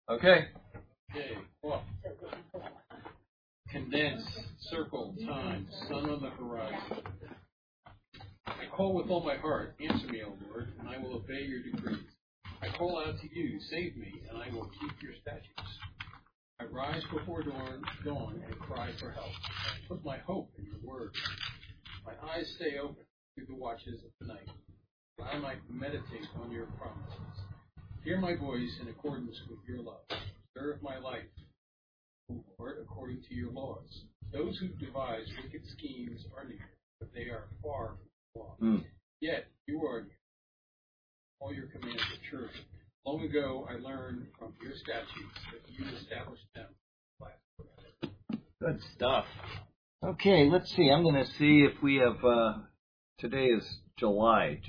Okay. Okay, well, condense, circle, time, sun on the horizon. I call with all my heart, answer me, O Lord, and I will obey your decrees. I call out to you, save me, and I will keep your statutes. I rise before dawn and cry for help. I put my hope in your word. My eyes stay open through the watches of the night, that I might meditate on your promises. Hear my voice in accordance with your love. Preserve my life, O Lord, according to your laws. Those who devise wicked schemes are near, but they are far from the law. Yet you are near. All your commands are true. Long ago I learned from your statutes that you established them. Good stuff. Okay, let's see. I'm going to see if we have, today is July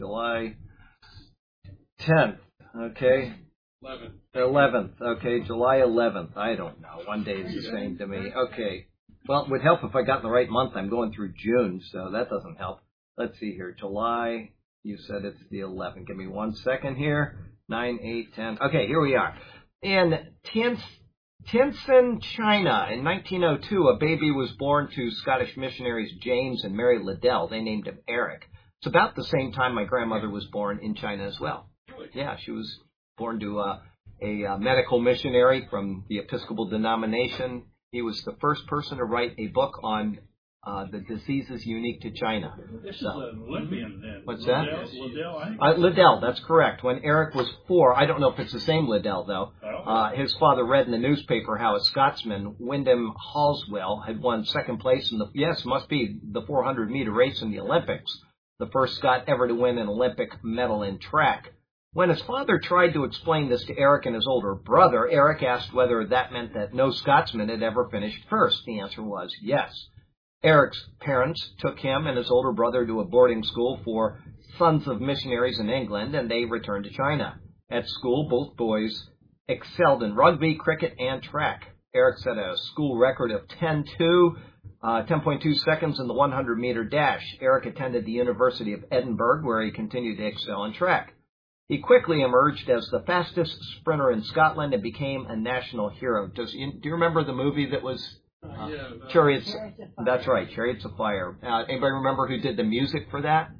10th, okay? 11th, okay, July 11th. I don't know. One day is the same to me. Okay. Well, it would help if I got the right month. I'm going through June, so that doesn't help. Let's see here. July, you said it's the 11th. Give me 1 second here. 9, 8, 10. Okay, here we are. In Tientsin, China, in 1902, a baby was born to Scottish missionaries James and Mary Liddell. They named him Eric. It's about the same time my grandmother was born in China as well. Yeah, she was born to a medical missionary from the Episcopal denomination. He was the first person to write a book on the diseases unique to China. This is an Olympian then. What's that? Liddell, Liddell, that's correct. When Eric was 4, I don't know if it's the same Liddell, though, his father read in the newspaper how a Scotsman, Wyndham Halswell, had won second place in must be the 400-meter race in the Olympics, the first Scot ever to win an Olympic medal in track. When his father tried to explain this to Eric and his older brother, Eric asked whether that meant that no Scotsman had ever finished first. The answer was yes. Eric's parents took him and his older brother to a boarding school for sons of missionaries in England, and they returned to China. At school, both boys excelled in rugby, cricket, and track. Eric set a school record of 10.2 seconds in the 100-meter dash. Eric attended the University of Edinburgh, where he continued to excel in track. He quickly emerged as the fastest sprinter in Scotland and became a national hero. Do you remember the movie that was Chariots? That's right, Chariots of Fire. Anybody remember who did the music for that?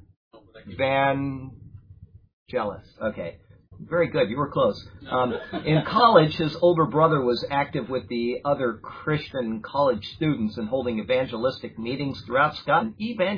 Vangelis. Okay. Very good. You were close. In college, his older brother was active with the other Christian college students and holding evangelistic meetings throughout Scotland.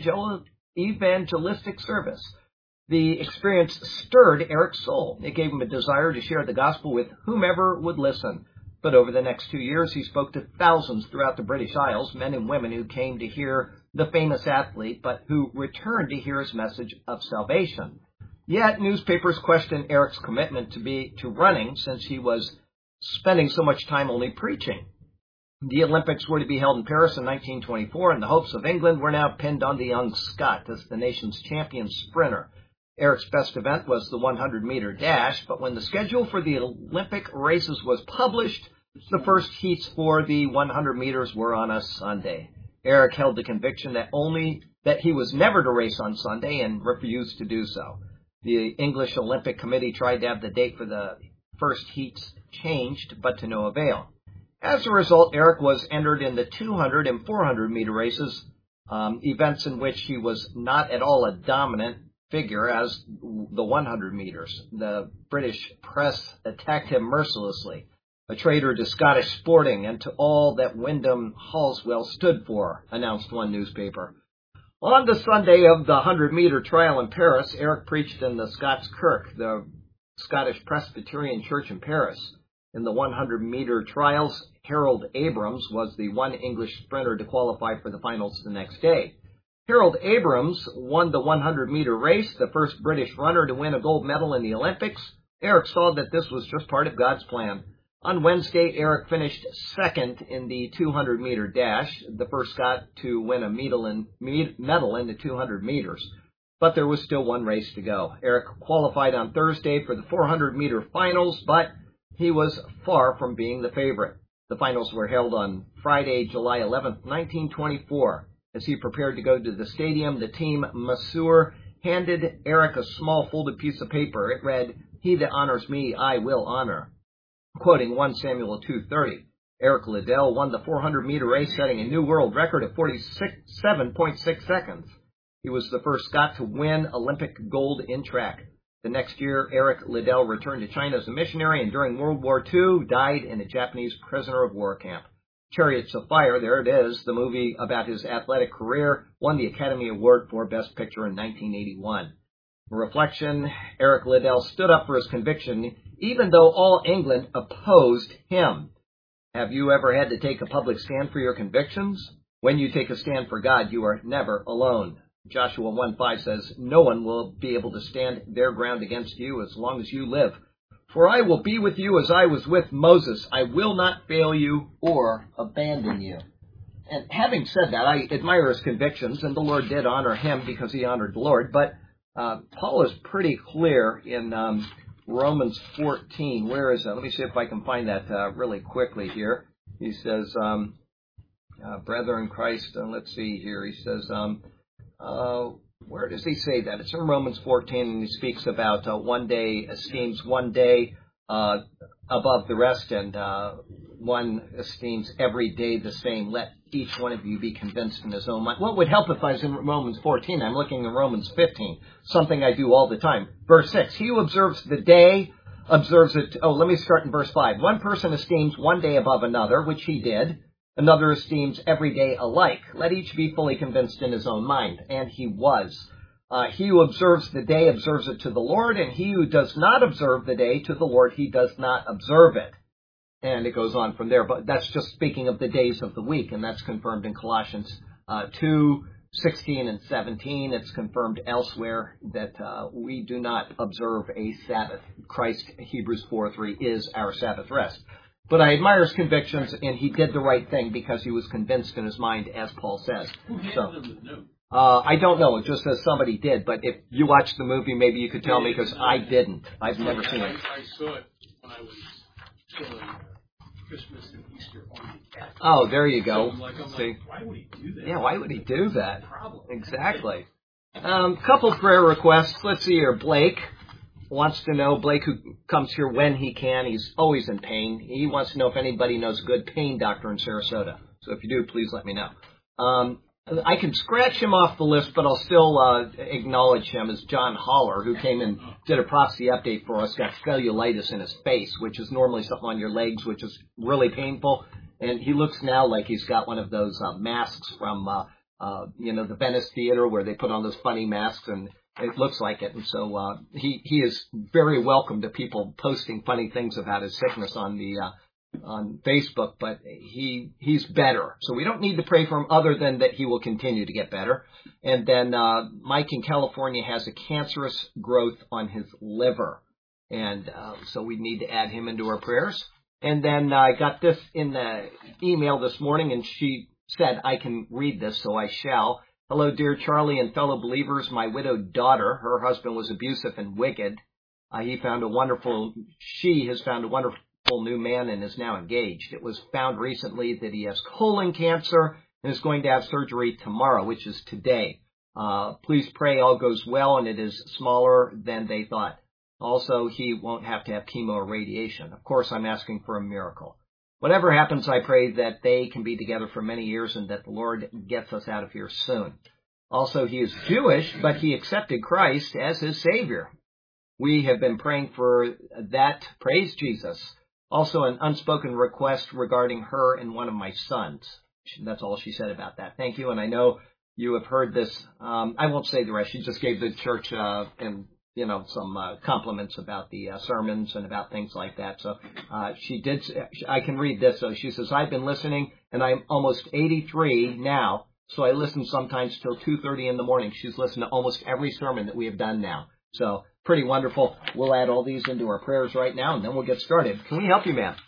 Evangelistic service. The experience stirred Eric's soul. It gave him a desire to share the gospel with whomever would listen. But over the next 2 years, he spoke to thousands throughout the British Isles, men and women who came to hear the famous athlete, but who returned to hear his message of salvation. Yet newspapers questioned Eric's commitment to running, since he was spending so much time only preaching. The Olympics were to be held in Paris in 1924, and the hopes of England were now pinned on the young Scot as the nation's champion sprinter. Eric's best event was the 100-meter dash, but when the schedule for the Olympic races was published, the first heats for the 100 meters were on a Sunday. Eric held the conviction that he was never to race on Sunday and refused to do so. The English Olympic Committee tried to have the date for the first heats changed, but to no avail. As a result, Eric was entered in the 200 and 400-meter races, events in which he was not at all a dominant figure as the 100 meters. The British press attacked him mercilessly, a traitor to Scottish sporting and to all that Wyndham Halswell stood for, announced one newspaper. On the Sunday of the 100-meter trial in Paris, Eric preached in the Scots Kirk, the Scottish Presbyterian Church in Paris. In the 100-meter trials, Harold Abrams was the one English sprinter to qualify for the finals the next day. Harold Abrams won the 100-meter race, the first British runner to win a gold medal in the Olympics. Eric saw that this was just part of God's plan. On Wednesday, Eric finished second in the 200-meter dash, the first Scot to win a medal in the 200 meters. But there was still one race to go. Eric qualified on Thursday for the 400-meter finals, but he was far from being the favorite. The finals were held on Friday, July 11th, 1924. As he prepared to go to the stadium, the team masseur handed Eric a small folded piece of paper. It read, "He that honors me, I will honor." Quoting 1 Samuel 2:30, Eric Liddell won the 400-meter race, setting a new world record of 47.6 seconds. He was the first Scot to win Olympic gold in track. The next year, Eric Liddell returned to China as a missionary and during World War II died in a Japanese prisoner of war camp. Chariots of Fire, there it is, the movie about his athletic career, won the Academy Award for Best Picture in 1981. Reflection, Eric Liddell stood up for his conviction, even though all England opposed him. Have you ever had to take a public stand for your convictions? When you take a stand for God, you are never alone. Joshua 1:5 says, no one will be able to stand their ground against you as long as you live. For I will be with you as I was with Moses. I will not fail you or abandon you. And having said that, I admire his convictions, and the Lord did honor him because he honored the Lord. But Paul is pretty clear in Romans 14. Where is that? Let me see if I can find that really quickly here. He says, brethren in Christ, let's see here. He says, where does he say that? It's in Romans 14, and he speaks about one day esteems one day above the rest, and one esteems every day the same. Let each one of you be convinced in his own mind. What would help if I was in Romans 14? I'm looking in Romans 15, something I do all the time. Verse 6, he who observes the day observes it. Oh, let me start in verse 5. One person esteems one day above another, which he did. Another esteems every day alike. Let each be fully convinced in his own mind. And he was. He who observes the day observes it to the Lord, and he who does not observe the day to the Lord, he does not observe it. And it goes on from there. But that's just speaking of the days of the week, and that's confirmed in Colossians 2:16 and 17. It's confirmed elsewhere that we do not observe a Sabbath. Christ, Hebrews 4:3, is our Sabbath rest. But I admire his convictions, and he did the right thing because he was convinced in his mind, as Paul says. I don't know. It just says somebody did. But if you watched the movie, maybe you could tell me, because I didn't. I've never seen it. I saw it when I was still in Christmas and Easter on the cat. Oh, there you go. So I'm See? like, why would he do that? Yeah, why would he do that? Problem. Exactly. Couple prayer requests. Let's see here. Blake wants to know, Blake, who comes here when he can, he's always in pain. He wants to know if anybody knows a good pain doctor in Sarasota. So if you do, please let me know. I can scratch him off the list, but I'll still acknowledge him as John Holler, who came and did a prophecy update for us, got cellulitis in his face, which is normally something on your legs, which is really painful. And he looks now like he's got one of those masks from, the Venice Theater, where they put on those funny masks, and it looks like it. And so he is very welcome to people posting funny things about his sickness on Facebook, but he's better. So we don't need to pray for him other than that he will continue to get better. And then Mike in California has a cancerous growth on his liver. And so we need to add him into our prayers. And then I got this in the email this morning, and she said I can read this, so I shall. Hello, dear Charlie and fellow believers. My widowed daughter, her husband was abusive and wicked. She has found a wonderful new man and is now engaged. It was found recently that he has colon cancer and is going to have surgery tomorrow, which is today. Please pray all goes well, and it is smaller than they thought. Also, he won't have to have chemo or radiation. Of course, I'm asking for a miracle. Whatever happens, I pray that they can be together for many years and that the Lord gets us out of here soon. Also, he is Jewish, but he accepted Christ as his Savior. We have been praying for that. Praise Jesus. Also, an unspoken request regarding her and one of my sons. That's all she said about that. Thank you. And I know you have heard this. I won't say the rest. She just gave the church some compliments about the sermons and about things like that. So she did. I can read this. So she says, I've been listening, and I'm almost 83 now. So I listen sometimes till 2:30 in the morning. She's listened to almost every sermon that we have done now. So pretty wonderful. We'll add all these into our prayers right now, and then we'll get started. Can we help you, ma'am?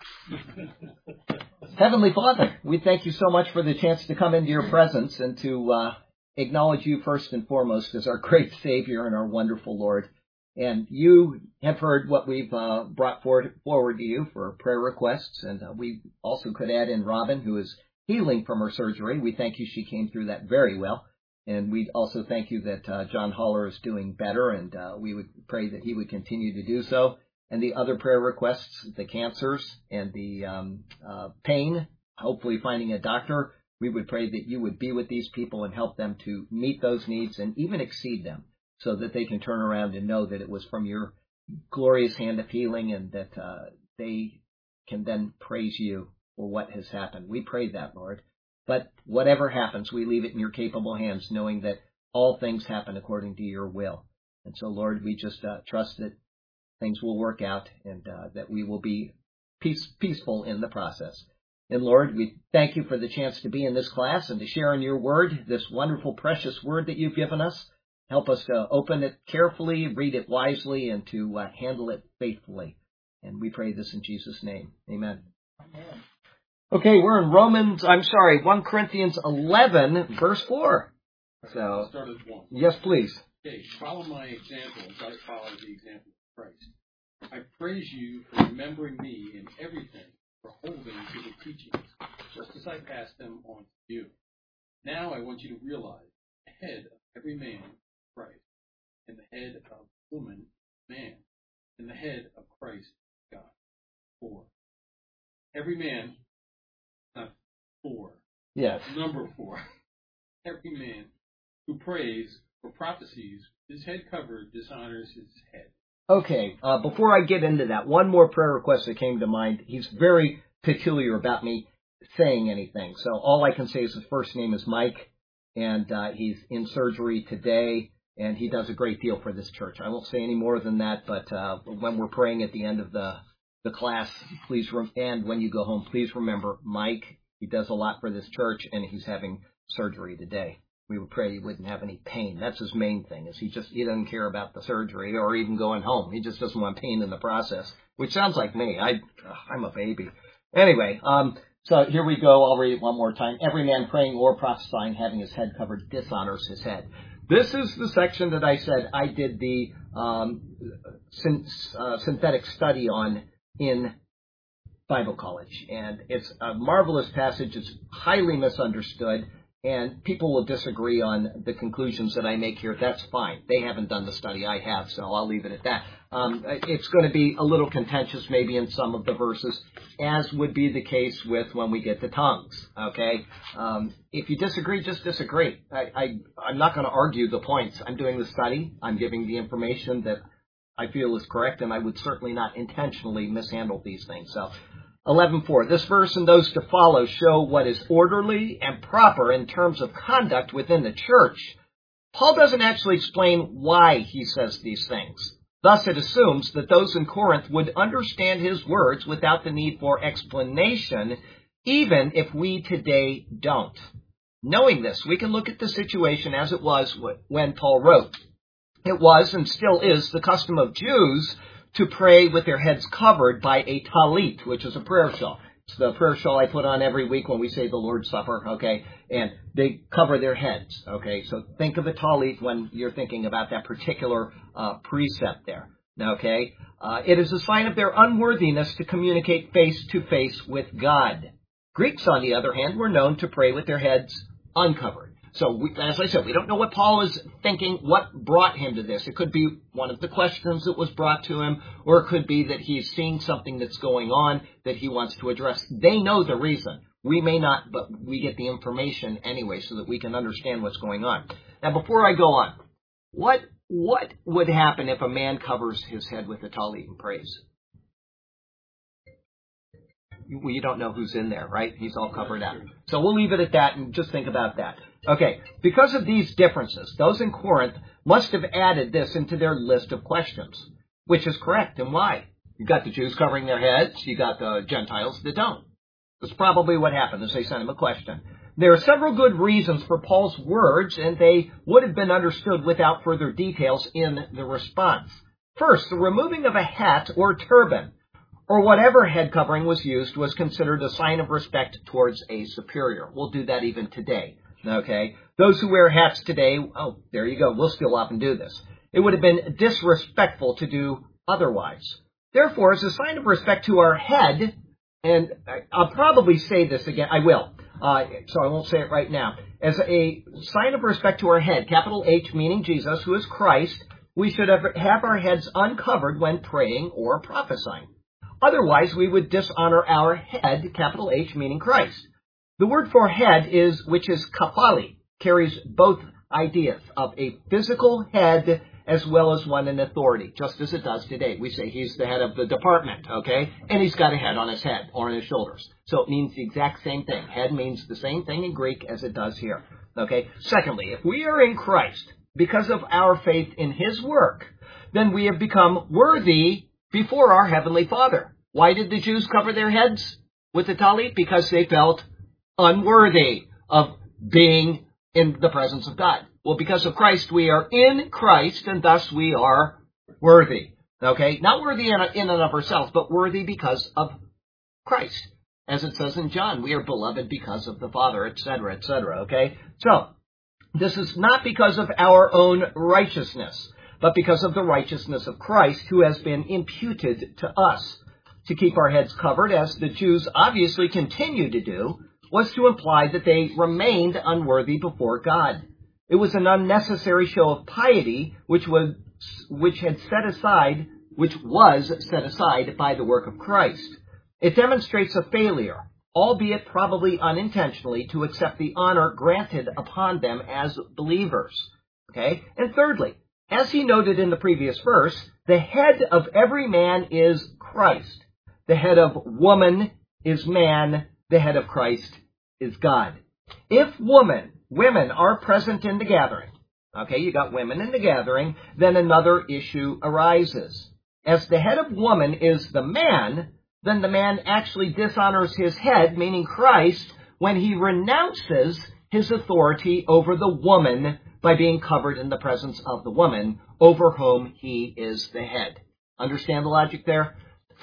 Heavenly Father, we thank you so much for the chance to come into your presence and to acknowledge you first and foremost as our great Savior and our wonderful Lord. And you have heard what we've brought forward to you for prayer requests, and we also could add in Robin, who is healing from her surgery. We thank you she came through that very well. And we also thank you that John Holler is doing better, and we would pray that he would continue to do so. and the other prayer requests, the cancers and the pain, hopefully finding a doctor. We would pray that you would be with these people and help them to meet those needs and even exceed them so that they can turn around and know that it was from your glorious hand of healing and that they can then praise you for what has happened. We pray that, Lord. But whatever happens, we leave it in your capable hands, knowing that all things happen according to your will. And so, Lord, we just trust that things will work out and that we will be peaceful in the process. And Lord, we thank you for the chance to be in this class and to share in your word, this wonderful, precious word that you've given us. Help us to open it carefully, read it wisely, and to handle it faithfully. And we pray this in Jesus' name. Amen. Amen. Okay, we're in 1 Corinthians 11, verse 4. So, I'll start at 1. Yes, please. Okay, follow my example as I follow the example of Christ. I praise you for remembering me in everything, for holding to the teachings, just as I passed them on to you. Now I want you to realize the head of every man is Christ, and the head of woman man, and the head of Christ God. 4. Every man, not 4. Yes. Number 4. Every man who prays or prophesies, his head covered, dishonors his head. Okay, before I get into that, one more prayer request that came to mind. He's very peculiar about me saying anything. So all I can say is his first name is Mike, and he's in surgery today, and he does a great deal for this church. I won't say any more than that, but when we're praying at the end of the class, please, and when you go home, please remember Mike. He does a lot for this church, and he's having surgery today. We would pray he wouldn't have any pain. That's his main thing, is he doesn't care about the surgery or even going home. He just doesn't want pain in the process, which sounds like me. I'm a baby. Anyway, so here we go. I'll read it one more time. Every man praying or prophesying, having his head covered, dishonors his head. This is the section that I said I did the synthetic study on in Bible college. And it's a marvelous passage. It's highly misunderstood. And people will disagree on the conclusions that I make here. That's fine. They haven't done the study. I have, so I'll leave it at that. It's going to be a little contentious maybe in some of the verses, as would be the case with when we get to tongues, okay? If you disagree, just disagree. I'm not going to argue the points. I'm doing the study. I'm giving the information that I feel is correct, and I would certainly not intentionally mishandle these things. So 11:4. This verse and those to follow show what is orderly and proper in terms of conduct within the church. Paul doesn't actually explain why he says these things. Thus, it assumes that those in Corinth would understand his words without the need for explanation, even if we today don't. Knowing this, we can look at the situation as it was when Paul wrote. It was and still is the custom of Jews to pray with their heads covered by a talit, which is a prayer shawl. It's the prayer shawl I put on every week when we say the Lord's Supper, okay? And they cover their heads, okay? So think of a talit when you're thinking about that particular precept there, okay? It is a sign of their unworthiness to communicate face to face with God. Greeks, on the other hand, were known to pray with their heads uncovered. So, as I said, we don't know what Paul is thinking, what brought him to this. It could be one of the questions that was brought to him, or it could be that he's seeing something that's going on that he wants to address. They know the reason. We may not, but we get the information anyway so that we can understand what's going on. Now, before I go on, what would happen if a man covers his head with a talit and prays? Well, you don't know who's in there, right? He's all covered up. So we'll leave it at that and just think about that. Okay, because of these differences, those in Corinth must have added this into their list of questions, which is correct. And why? You got the Jews covering their heads. You got the Gentiles that don't. That's probably what happened as they sent him a question. There are several good reasons for Paul's words, and they would have been understood without further details in the response. First, the removing of a hat or turban, or whatever head covering was used, was considered a sign of respect towards a superior. We'll do that even today. Okay, those who wear hats today, oh, there you go, we'll still often do this. It would have been disrespectful to do otherwise. Therefore, as a sign of respect to our head, and I'll probably say this again, I will, so I won't say it right now. As a sign of respect to our head, capital H meaning Jesus, who is Christ, we should have our heads uncovered when praying or prophesying. Otherwise, we would dishonor our head, capital H, meaning Christ. The word for head which is kaphali, carries both ideas of a physical head as well as one in authority, just as it does today. We say he's the head of the department, okay? And he's got a head on his head or on his shoulders. So it means the exact same thing. Head means the same thing in Greek as it does here, okay? Secondly, if we are in Christ because of our faith in his work, then we have become worthy before our Heavenly Father. Why did the Jews cover their heads with the talit? Because they felt unworthy of being in the presence of God. Well, because of Christ, we are in Christ, and thus we are worthy. Okay? Not worthy in and of ourselves, but worthy because of Christ. As it says in John, we are beloved because of the Father, etc., etc., okay? So, this is not because of our own righteousness, but because of the righteousness of Christ, who has been imputed to us. To keep our heads covered, as the Jews obviously continue to do, was to imply that they remained unworthy before God. It was an unnecessary show of piety, which was set aside by the work of Christ. It demonstrates a failure, albeit probably unintentionally, to accept the honor granted upon them as believers. Okay? And thirdly, as he noted in the previous verse, the head of every man is Christ. The head of woman is man. The head of Christ is God. If women are present in the gathering, okay, you got women in the gathering, then another issue arises. As the head of woman is the man, then the man actually dishonors his head, meaning Christ, when he renounces his authority over the woman by being covered in the presence of the woman over whom he is the head. Understand the logic there?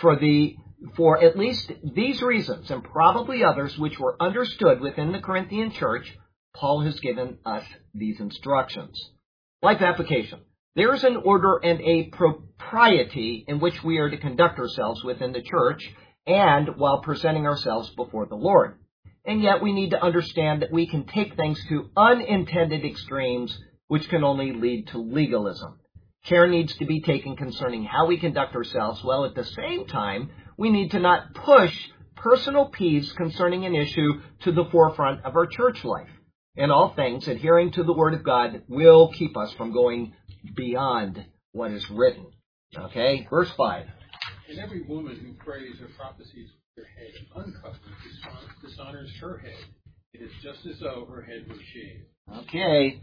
For at least these reasons, and probably others which were understood within the Corinthian church, Paul has given us these instructions. Life application. There is an order and a propriety in which we are to conduct ourselves within the church and while presenting ourselves before the Lord. And yet we need to understand that we can take things to unintended extremes which can only lead to legalism. Care needs to be taken concerning how we conduct ourselves, while at the same time we need to not push personal peeves concerning an issue to the forefront of our church life. In all things, adhering to the Word of God will keep us from going beyond what is written. Okay? Verse 5. And every woman who prays or prophesies with her head uncovered dishonors her head. It is just as though her head was shaved. Okay.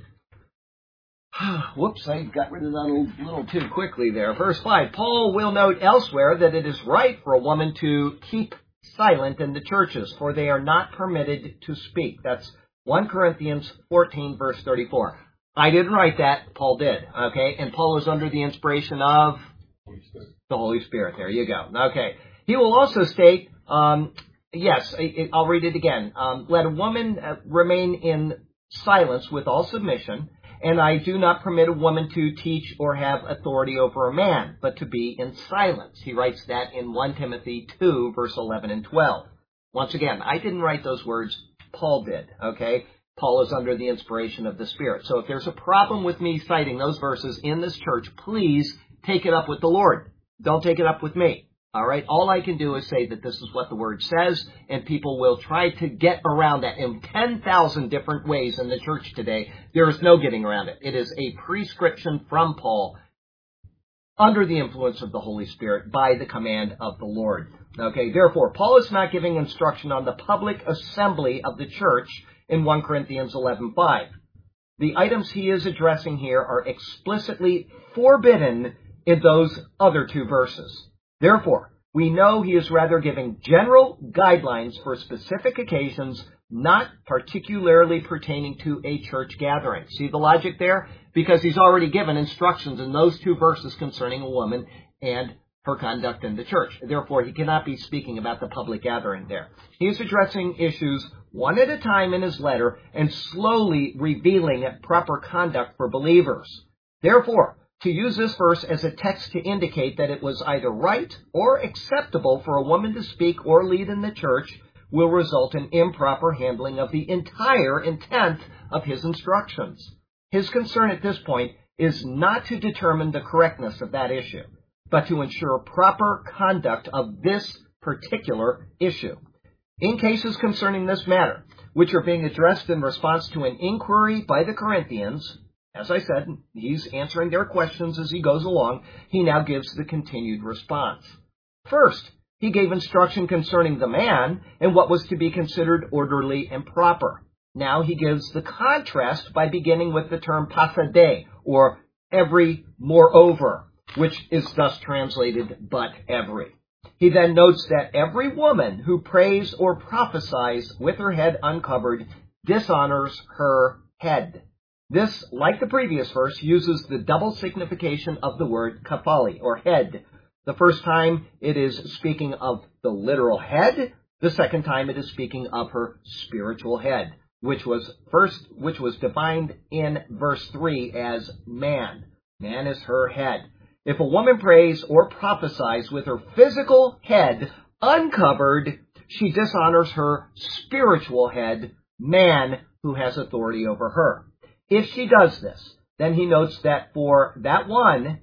Whoops, I got rid of that a little too quickly there. Verse 5. Paul will note elsewhere that it is right for a woman to keep silent in the churches, for they are not permitted to speak. That's 1 Corinthians 14, verse 34. I didn't write that. Paul did. Okay? And Paul is under the inspiration of the Holy Spirit. There you go. Okay. He will also state, I'll read it again. Let a woman remain in silence with all submission, and I do not permit a woman to teach or have authority over a man, but to be in silence. He writes that in 1 Timothy 2, verse 11 and 12. Once again, I didn't write those words. Paul did, okay? Paul is under the inspiration of the Spirit. So if there's a problem with me citing those verses in this church, please take it up with the Lord. Don't take it up with me. All right? All I can do is say that this is what the Word says, and people will try to get around that in 10,000 different ways in the church today. There is no getting around it. It is a prescription from Paul under the influence of the Holy Spirit by the command of the Lord. Okay, therefore, Paul is not giving instruction on the public assembly of the church in 1 Corinthians 11:5. The items he is addressing here are explicitly forbidden in those other two verses. Therefore, we know he is rather giving general guidelines for specific occasions, not particularly pertaining to a church gathering. See the logic there? Because he's already given instructions in those two verses concerning a woman and her conduct in the church. Therefore, he cannot be speaking about the public gathering there. He is addressing issues one at a time in his letter and slowly revealing proper conduct for believers. Therefore, to use this verse as a text to indicate that it was either right or acceptable for a woman to speak or lead in the church will result in improper handling of the entire intent of his instructions. His concern at this point is not to determine the correctness of that issue, but to ensure proper conduct of this particular issue. In cases concerning this matter, which are being addressed in response to an inquiry by the Corinthians, as I said, he's answering their questions as he goes along, he now gives the continued response. First, he gave instruction concerning the man and what was to be considered orderly and proper. Now he gives the contrast by beginning with the term pasade, or every moreover, which is thus translated but every. He then notes that every woman who prays or prophesies with her head uncovered dishonors her head. This, like the previous verse, uses the double signification of the word kephali, or head. The first time it is speaking of the literal head. The second time it is speaking of her spiritual head, which was defined in verse 3 as man. Man is her head. If a woman prays or prophesies with her physical head uncovered, she dishonors her spiritual head, man, who has authority over her. If she does this, then he notes that for that one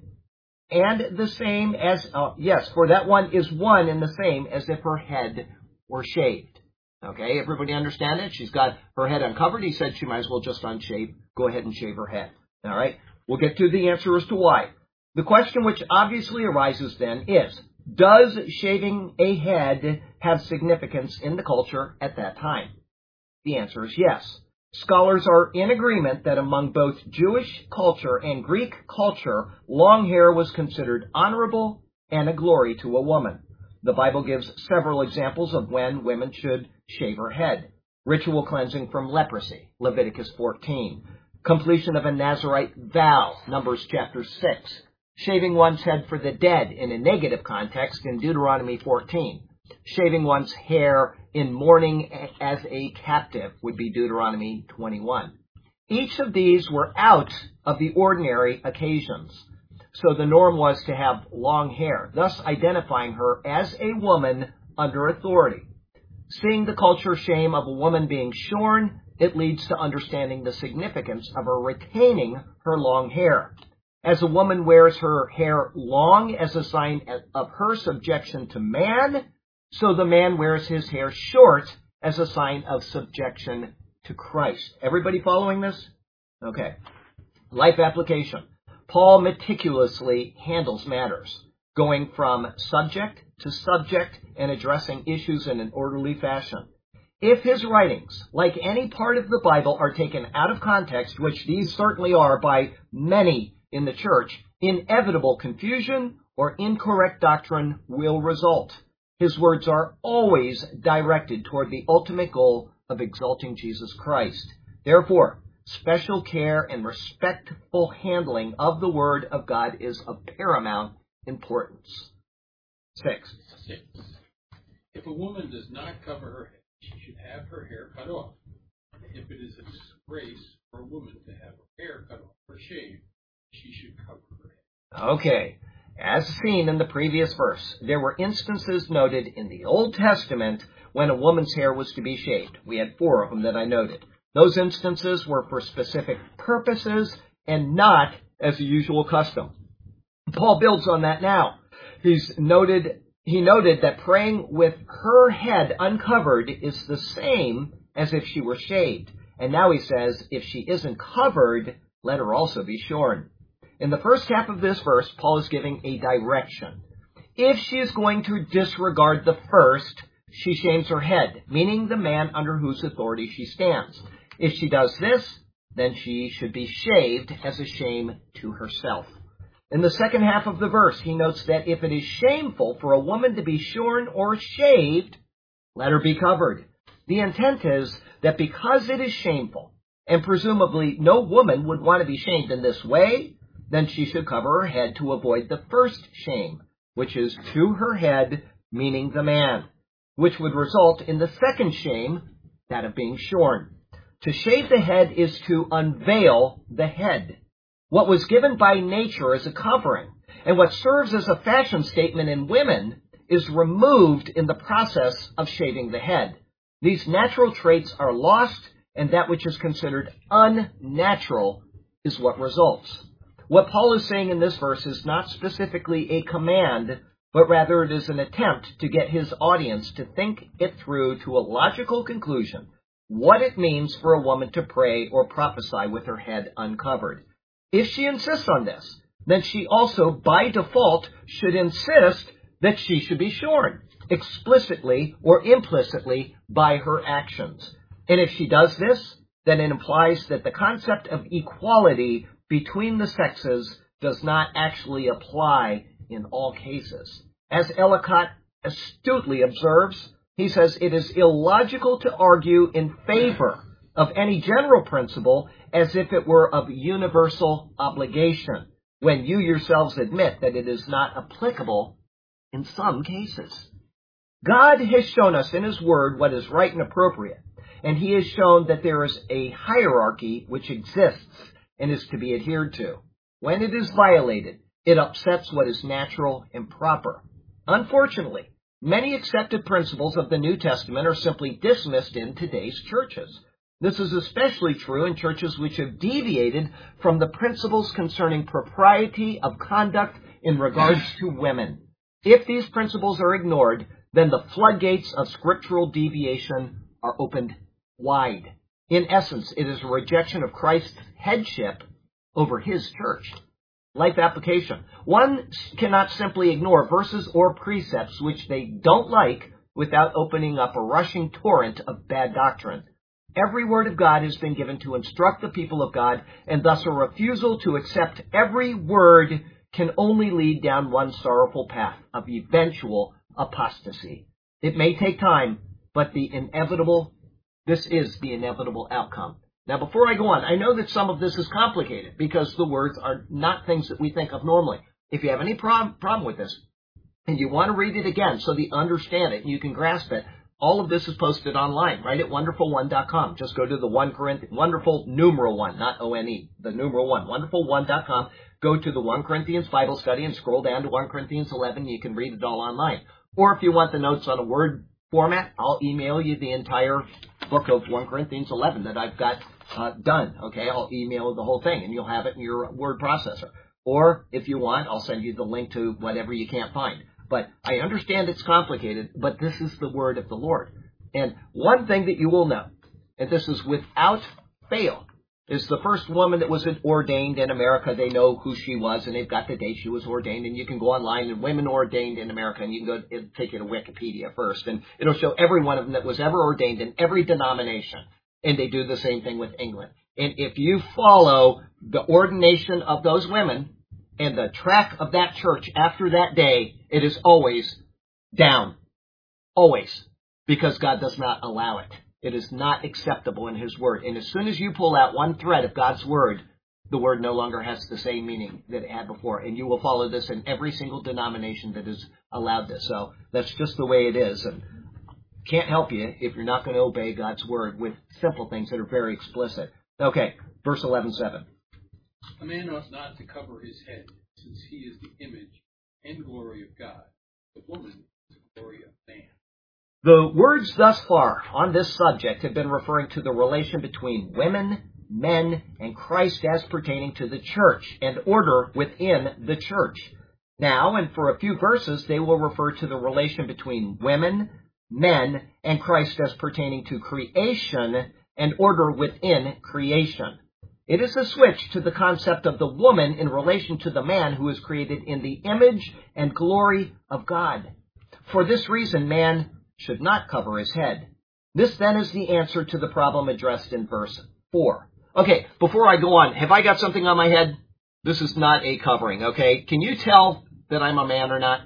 and the same as, for that one is one and the same as if her head were shaved. Okay, everybody understand it? She's got her head uncovered. He said she might as well just go ahead and shave her head. All right, we'll get to the answer as to why. The question which obviously arises then is, does shaving a head have significance in the culture at that time? The answer is yes. Scholars are in agreement that among both Jewish culture and Greek culture, long hair was considered honorable and a glory to a woman. The Bible gives several examples of when women should shave her head. Ritual cleansing from leprosy, Leviticus 14. Completion of a Nazirite vow, Numbers chapter 6. Shaving one's head for the dead in a negative context in Deuteronomy 14. Shaving one's hair in mourning as a captive would be Deuteronomy 21. Each of these were out of the ordinary occasions. So the norm was to have long hair, thus identifying her as a woman under authority. Seeing the culture shame of a woman being shorn, it leads to understanding the significance of her retaining her long hair. As a woman wears her hair long as a sign of her subjection to man, so the man wears his hair short as a sign of subjection to Christ. Everybody following this? Okay. Life application. Paul meticulously handles matters, going from subject to subject and addressing issues in an orderly fashion. If his writings, like any part of the Bible, are taken out of context, which these certainly are by many in the church, inevitable confusion or incorrect doctrine will result. His words are always directed toward the ultimate goal of exalting Jesus Christ. Therefore, special care and respectful handling of the Word of God is of paramount importance. 6. If a woman does not cover her head, she should have her hair cut off. If it is a disgrace for a woman to have her hair cut off or shaved, she should cover her head. Okay. As seen in the previous verse, there were instances noted in the Old Testament when a woman's hair was to be shaved. We had 4 of them that I noted. Those instances were for specific purposes and not as a usual custom. Paul builds on that now. He noted that praying with her head uncovered is the same as if she were shaved. And now he says, if she isn't covered, let her also be shorn. In the first half of this verse, Paul is giving a direction. If she is going to disregard the first, she shames her head, meaning the man under whose authority she stands. If she does this, then she should be shaved as a shame to herself. In the second half of the verse, he notes that if it is shameful for a woman to be shorn or shaved, let her be covered. The intent is that because it is shameful, and presumably no woman would want to be shamed in this way, then she should cover her head to avoid the first shame, which is to her head, meaning the man, which would result in the second shame, that of being shorn. To shave the head is to unveil the head. What was given by nature as a covering, and what serves as a fashion statement in women, is removed in the process of shaving the head. These natural traits are lost, and that which is considered unnatural is what results. What Paul is saying in this verse is not specifically a command, but rather it is an attempt to get his audience to think it through to a logical conclusion, what it means for a woman to pray or prophesy with her head uncovered. If she insists on this, then she also, by default, should insist that she should be shorn, explicitly or implicitly, by her actions. And if she does this, then it implies that the concept of equality between the sexes does not actually apply in all cases. As Ellicott astutely observes, he says it is illogical to argue in favor of any general principle as if it were of universal obligation, when you yourselves admit that it is not applicable in some cases. God has shown us in His Word what is right and appropriate, and He has shown that there is a hierarchy which exists and is to be adhered to. When it is violated, it upsets what is natural and proper. Unfortunately, many accepted principles of the New Testament are simply dismissed in today's churches. This is especially true in churches which have deviated from the principles concerning propriety of conduct in regards to women. If these principles are ignored, then the floodgates of scriptural deviation are opened wide. In essence, it is a rejection of Christ's headship over His church. Life application. One cannot simply ignore verses or precepts which they don't like without opening up a rushing torrent of bad doctrine. Every word of God has been given to instruct the people of God, and thus a refusal to accept every word can only lead down one sorrowful path of eventual apostasy. It may take time, but this is the inevitable outcome. Now, before I go on, I know that some of this is complicated because the words are not things that we think of normally. If you have any problem with this and you want to read it again so that you understand it and you can grasp it, all of this is posted online, right at wonderful1.com. Just go to the wonderful numeral 1, not O-N-E, the numeral 1, wonderful1.com. Go to the 1 Corinthians Bible study and scroll down to 1 Corinthians 11. You can read it all online. Or if you want the notes on a Word format, I'll email you the entire book of 1 Corinthians 11 that I've got done. Okay, I'll email the whole thing and you'll have it in your word processor. Or if you want, I'll send you the link to whatever you can't find. But I understand it's complicated, but this is the word of the Lord. And one thing that you will know, and this is without fail, is the first woman that was ordained in America. They know who she was, and they've got the day she was ordained. And you can go online and women ordained in America, and you can go, it'll take you to Wikipedia first, and it'll show every one of them that was ever ordained in every denomination. And they do the same thing with England. And if you follow the ordination of those women and the track of that church after that day, it is always down. Always. Because God does not allow it. It is not acceptable in His Word. And as soon as you pull out one thread of God's Word, the Word no longer has the same meaning that it had before. And you will follow this in every single denomination that has allowed this. So that's just the way it is. And can't help you if you're not going to obey God's Word with simple things that are very explicit. Okay, verse 11:7. A man ought not to cover his head, since he is the image and glory of God. The woman is the glory of man. The words thus far on this subject have been referring to the relation between women, men, and Christ as pertaining to the church and order within the church. Now, and for a few verses, they will refer to the relation between women, men, and Christ as pertaining to creation and order within creation. It is a switch to the concept of the woman in relation to the man who is created in the image and glory of God. For this reason, man should not cover his head. This then is the answer to the problem addressed in verse 4. Okay, before I go on, have I got something on my head? This is not a covering, okay? Can you tell that I'm a man or not?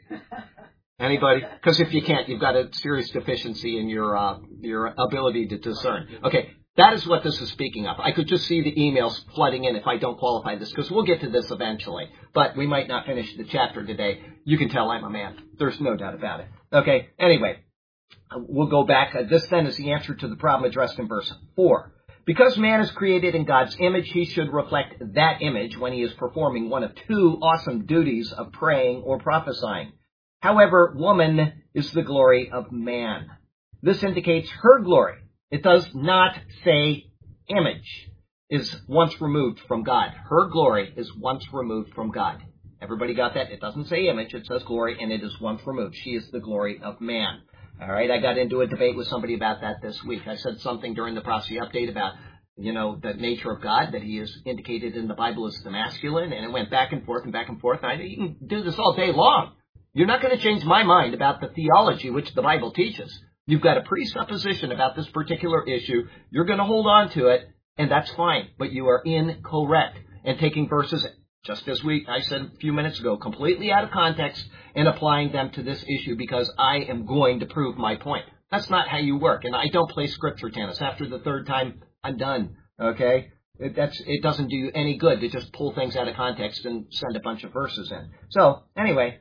Anybody? Because if you can't, you've got a serious deficiency in your ability to discern. Okay, that is what this is speaking of. I could just see the emails flooding in if I don't qualify this, because we'll get to this eventually. But we might not finish the chapter today. You can tell I'm a man. There's no doubt about it. Okay, anyway, we'll go back. This then is the answer to the problem addressed in verse 4. Because man is created in God's image, he should reflect that image when he is performing one of two awesome duties of praying or prophesying. However, woman is the glory of man. This indicates her glory. It does not say image. is once removed from God. Her glory is once removed from God. Everybody got that? It doesn't say image, it says glory, and it is once removed. She is the glory of man. All right, I got into a debate with somebody about that this week. I said something during the prophecy update about, the nature of God, that he is indicated in the Bible as the masculine, and it went back and forth and back and forth. You can do this all day long. You're not going to change my mind about the theology which the Bible teaches. You've got a presupposition about this particular issue. You're going to hold on to it, and that's fine, but you are incorrect. And taking verses, just as I said a few minutes ago, completely out of context and applying them to this issue because I am going to prove my point. That's not how you work. And I don't play scripture tennis. After the third time, I'm done. Okay? It doesn't do you any good to just pull things out of context and send a bunch of verses in. So, anyway,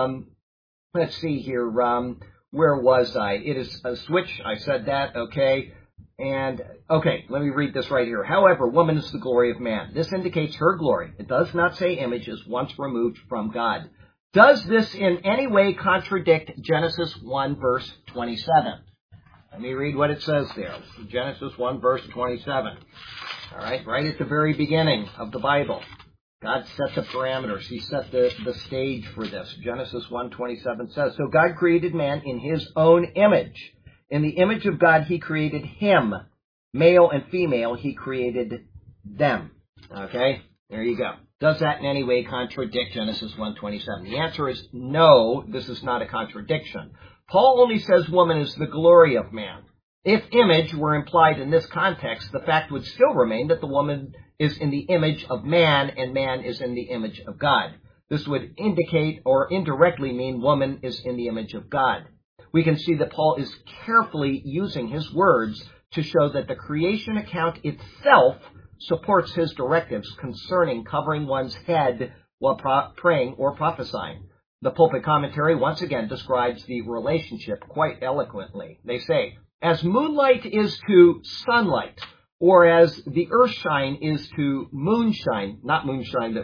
let's see here. Where was I? It is a switch. I said that. Okay. And, okay, let me read this right here. However, woman is the glory of man. This indicates her glory. It does not say image is once removed from God. Does this in any way contradict Genesis 1, verse 27? Let me read what it says there. Genesis 1, verse 27. All right at the very beginning of the Bible. God set the parameters. He set the stage for this. Genesis 1:27 says, so God created man in his own image. In the image of God, he created him. Male and female, he created them. Okay? There you go. Does that in any way contradict Genesis 1:27? The answer is no, this is not a contradiction. Paul only says woman is the glory of man. If image were implied in this context, the fact would still remain that the woman is in the image of man and man is in the image of God. This would indicate or indirectly mean woman is in the image of God. We can see that Paul is carefully using his words to show that the creation account itself supports his directives concerning covering one's head while praying or prophesying. The pulpit commentary once again describes the relationship quite eloquently. They say, as moonlight is to sunlight, or as the earthshine is to moonshine, not moonshine,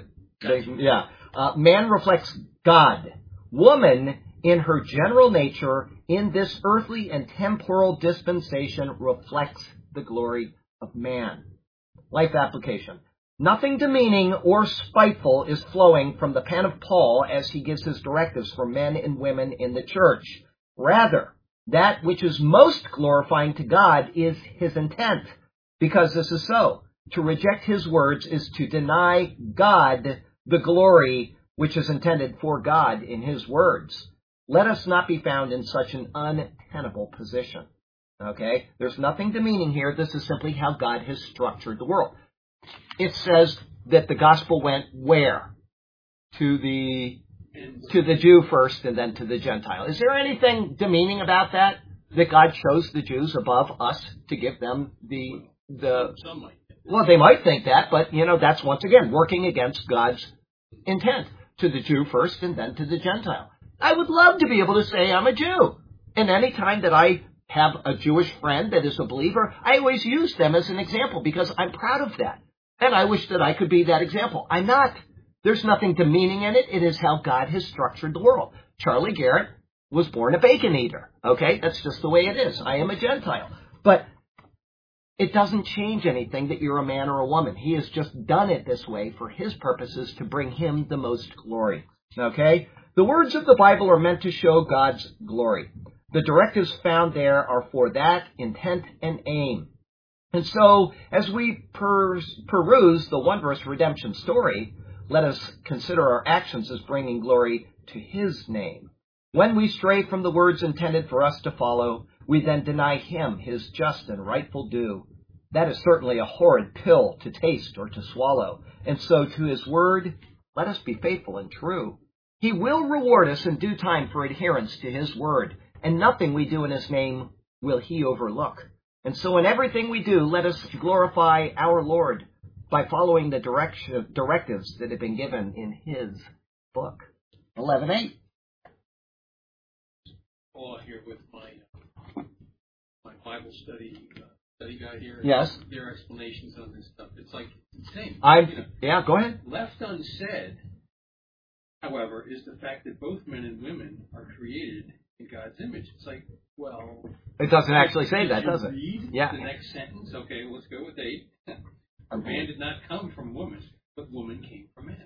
man reflects God. Woman, in her general nature, in this earthly and temporal dispensation, reflects the glory of man. Life application. Nothing demeaning or spiteful is flowing from the pen of Paul as he gives his directives for men and women in the church. Rather, that which is most glorifying to God is his intent. Because this is so. To reject his words is to deny God the glory which is intended for God in his words. Let us not be found in such an untenable position. Okay? There's nothing demeaning here. This is simply how God has structured the world. It says that the gospel went where? To the Jew first and then to the Gentile. Is there anything demeaning about that? That God chose the Jews above us to give them well, they might think that, but, that's once again working against God's intent. To the Jew first and then to the Gentile. I would love to be able to say I'm a Jew. And any time that I have a Jewish friend that is a believer, I always use them as an example because I'm proud of that. And I wish that I could be that example. I'm not. There's nothing demeaning in it. It is how God has structured the world. Charlie Garrett was born a bacon eater. Okay? That's just the way it is. I am a Gentile. But it doesn't change anything that you're a man or a woman. He has just done it this way for his purposes to bring him the most glory. Okay? The words of the Bible are meant to show God's glory. The directives found there are for that intent and aim. And so, as we peruse the one-verse redemption story, let us consider our actions as bringing glory to his name. When we stray from the words intended for us to follow, we then deny him his just and rightful due. That is certainly a horrid pill to taste or to swallow. And so to his word, let us be faithful and true. He will reward us in due time for adherence to his word, and nothing we do in his name will he overlook. And so in everything we do, let us glorify our Lord by following the directives that have been given in his book. 11:8. Paul here with my Bible study guide here. Yes. Their explanations on this stuff. It's like insane. Yeah, go ahead. Left unsaid, however, is the fact that both men and women are created in God's image. It's like, well... It doesn't actually say that, does it? Read yeah. the next sentence. Okay, let's go with 8. Man did not come from woman, but woman came from man.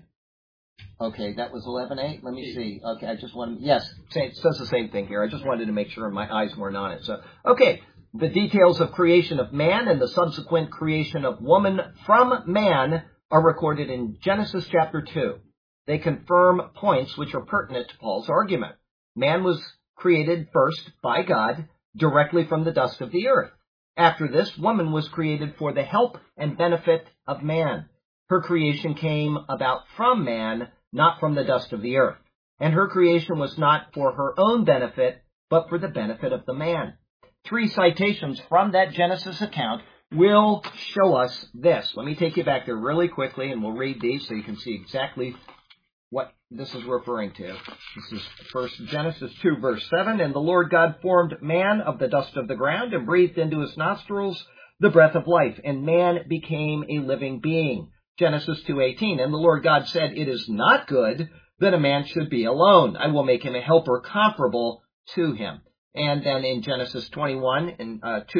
Okay, that was 11:8. Let me see. Okay, I just wanted, yes, it says the same thing here. I just wanted to make sure my eyes weren't on it. So, okay, the details of creation of man and the subsequent creation of woman from man are recorded in Genesis chapter 2. They confirm points which are pertinent to Paul's argument. Man was created first by God directly from the dust of the earth. After this, woman was created for the help and benefit of man. Her creation came about from man, not from the dust of the earth. And her creation was not for her own benefit, but for the benefit of the man. 3 citations from that Genesis account will show us this. Let me take you back there really quickly, and we'll read these so you can see exactly what this is referring to. This is first Genesis 2, verse 7. And the Lord God formed man of the dust of the ground and breathed into his nostrils the breath of life, and man became a living being. Genesis 2:18. And the Lord God said, it is not good that a man should be alone. I will make him a helper comparable to him. And then in Genesis 21 and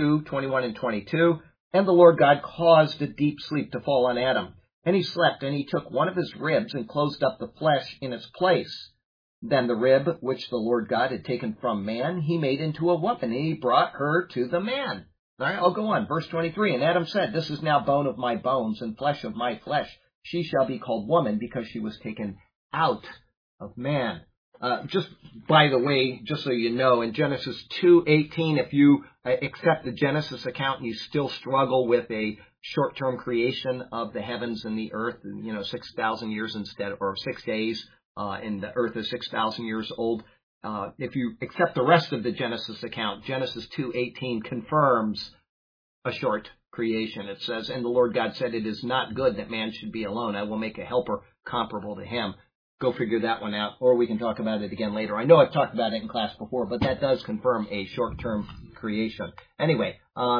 21 and 22, and the Lord God caused a deep sleep to fall on Adam. And he slept, and he took one of his ribs and closed up the flesh in its place. Then the rib which the Lord God had taken from man, he made into a woman, and he brought her to the man. All right, I'll go on. Verse 23, and Adam said, this is now bone of my bones and flesh of my flesh. She shall be called woman because she was taken out of man. Just by the way, just so you know, in Genesis 2:18, if you accept the Genesis account and you still struggle with a short-term creation of the heavens and the earth, 6,000 years instead, or 6 days, and the earth is 6,000 years old. If you accept the rest of the Genesis account, Genesis 2:18 confirms a short creation. It says, and the Lord God said, it is not good that man should be alone. I will make a helper comparable to him. Go figure that one out, or we can talk about it again later. I know I've talked about it in class before, but that does confirm a short-term creation. Anyway,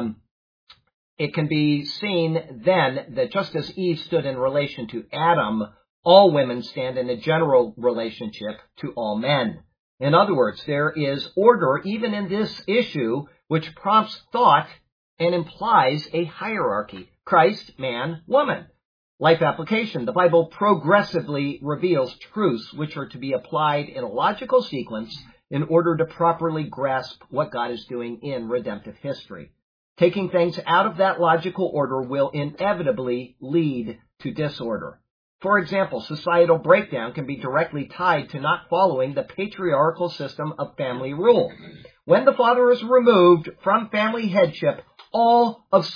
it can be seen then that just as Eve stood in relation to Adam, all women stand in a general relationship to all men. In other words, there is order even in this issue, which prompts thought and implies a hierarchy. Christ, man, woman. Life application. The Bible progressively reveals truths which are to be applied in a logical sequence in order to properly grasp what God is doing in redemptive history. Taking things out of that logical order will inevitably lead to disorder. For example, societal breakdown can be directly tied to not following the patriarchal system of family rule. When the father is removed from family headship, all of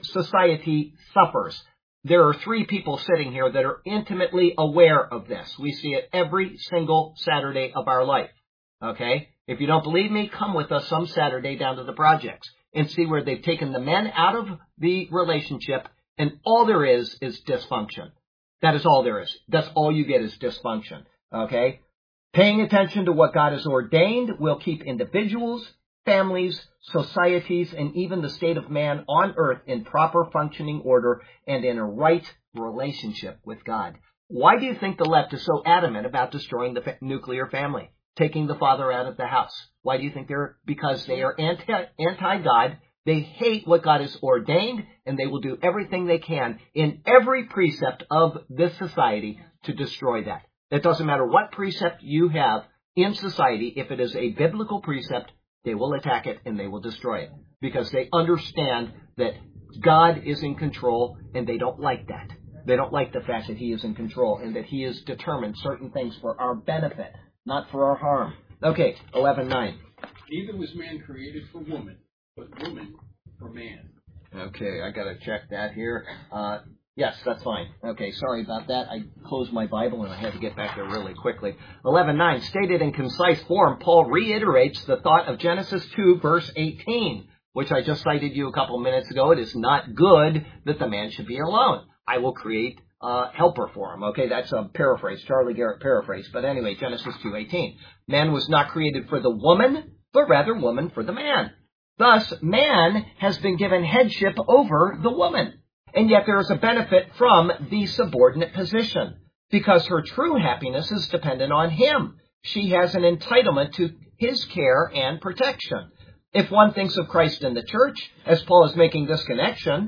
society suffers. There are 3 people sitting here that are intimately aware of this. We see it every single Saturday of our life. Okay? If you don't believe me, come with us some Saturday down to the projects and see where they've taken the men out of the relationship, and all there is dysfunction. That is all there is. That's all you get is dysfunction. Okay? Paying attention to what God has ordained will keep individuals, families, societies, and even the state of man on earth in proper functioning order and in a right relationship with God. Why do you think the left is so adamant about destroying the nuclear family, taking the father out of the house? Why do you think because they are anti-God, they hate what God has ordained, and they will do everything they can in every precept of this society to destroy that. It doesn't matter what precept you have in society, if it is a biblical precept, they will attack it and they will destroy it because they understand that God is in control, and they don't like that. They don't like the fact that he is in control and that he has determined certain things for our benefit, not for our harm. Okay, 11:9. Neither was man created for woman, but woman for man. Okay, I got to check that here. Yes, that's fine. Okay, sorry about that. I closed my Bible and I had to get back there really quickly. 11:9, stated in concise form, Paul reiterates the thought of Genesis 2, verse 18, which I just cited you a couple of minutes ago. It is not good that the man should be alone. I will create a helper for him. Okay, that's a paraphrase, Charlie Garrett paraphrase. But anyway, Genesis 2:18. Man was not created for the woman, but rather woman for the man. Thus, man has been given headship over the woman. And yet there is a benefit from the subordinate position, because her true happiness is dependent on him. She has an entitlement to his care and protection. If one thinks of Christ in the church, as Paul is making this connection,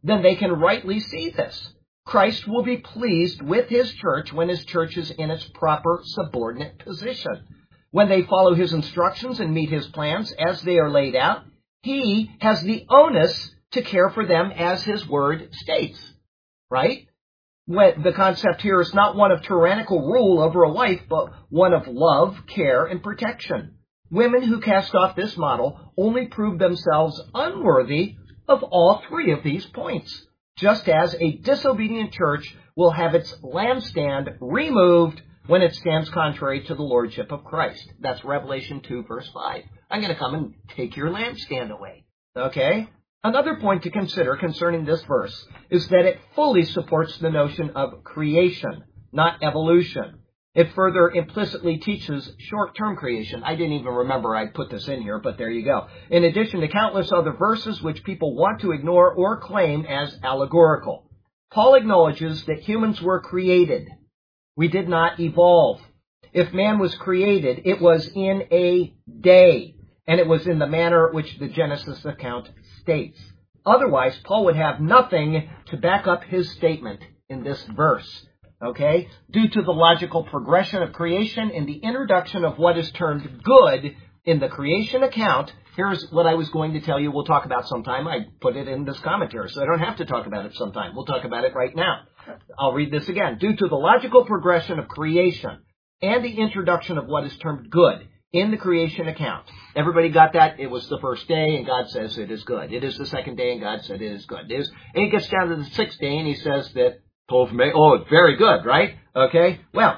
then they can rightly see this. Christ will be pleased with his church when his church is in its proper subordinate position. When they follow his instructions and meet his plans as they are laid out, he has the onus to care for them as his word states. Right? The concept here is not one of tyrannical rule over a wife, but one of love, care, and protection. Women who cast off this model only prove themselves unworthy of all three of these points, just as a disobedient church will have its lampstand removed when it stands contrary to the lordship of Christ. That's Revelation 2, verse 5. I'm going to come and take your lampstand away. Okay? Another point to consider concerning this verse is that it fully supports the notion of creation, not evolution. It further implicitly teaches short-term creation. I didn't even remember I put this in here, but there you go. In addition to countless other verses which people want to ignore or claim as allegorical. Paul acknowledges that humans were created. We did not evolve. If man was created, it was in a day, and it was in the manner which the Genesis account states. Otherwise, Paul would have nothing to back up his statement in this verse. Okay? Due to the logical progression of creation and the introduction of what is termed good in the creation account, here's what I was going to tell you we'll talk about sometime. I put it in this commentary, so I don't have to talk about it sometime. We'll talk about it right now. I'll read this again. Due to the logical progression of creation and the introduction of what is termed good in the creation account. Everybody got that? It was the first day, and God says it is good. It is the second day, and God said it is good. And he gets down to the sixth day, and he says that, it's very good, right? Okay? Well,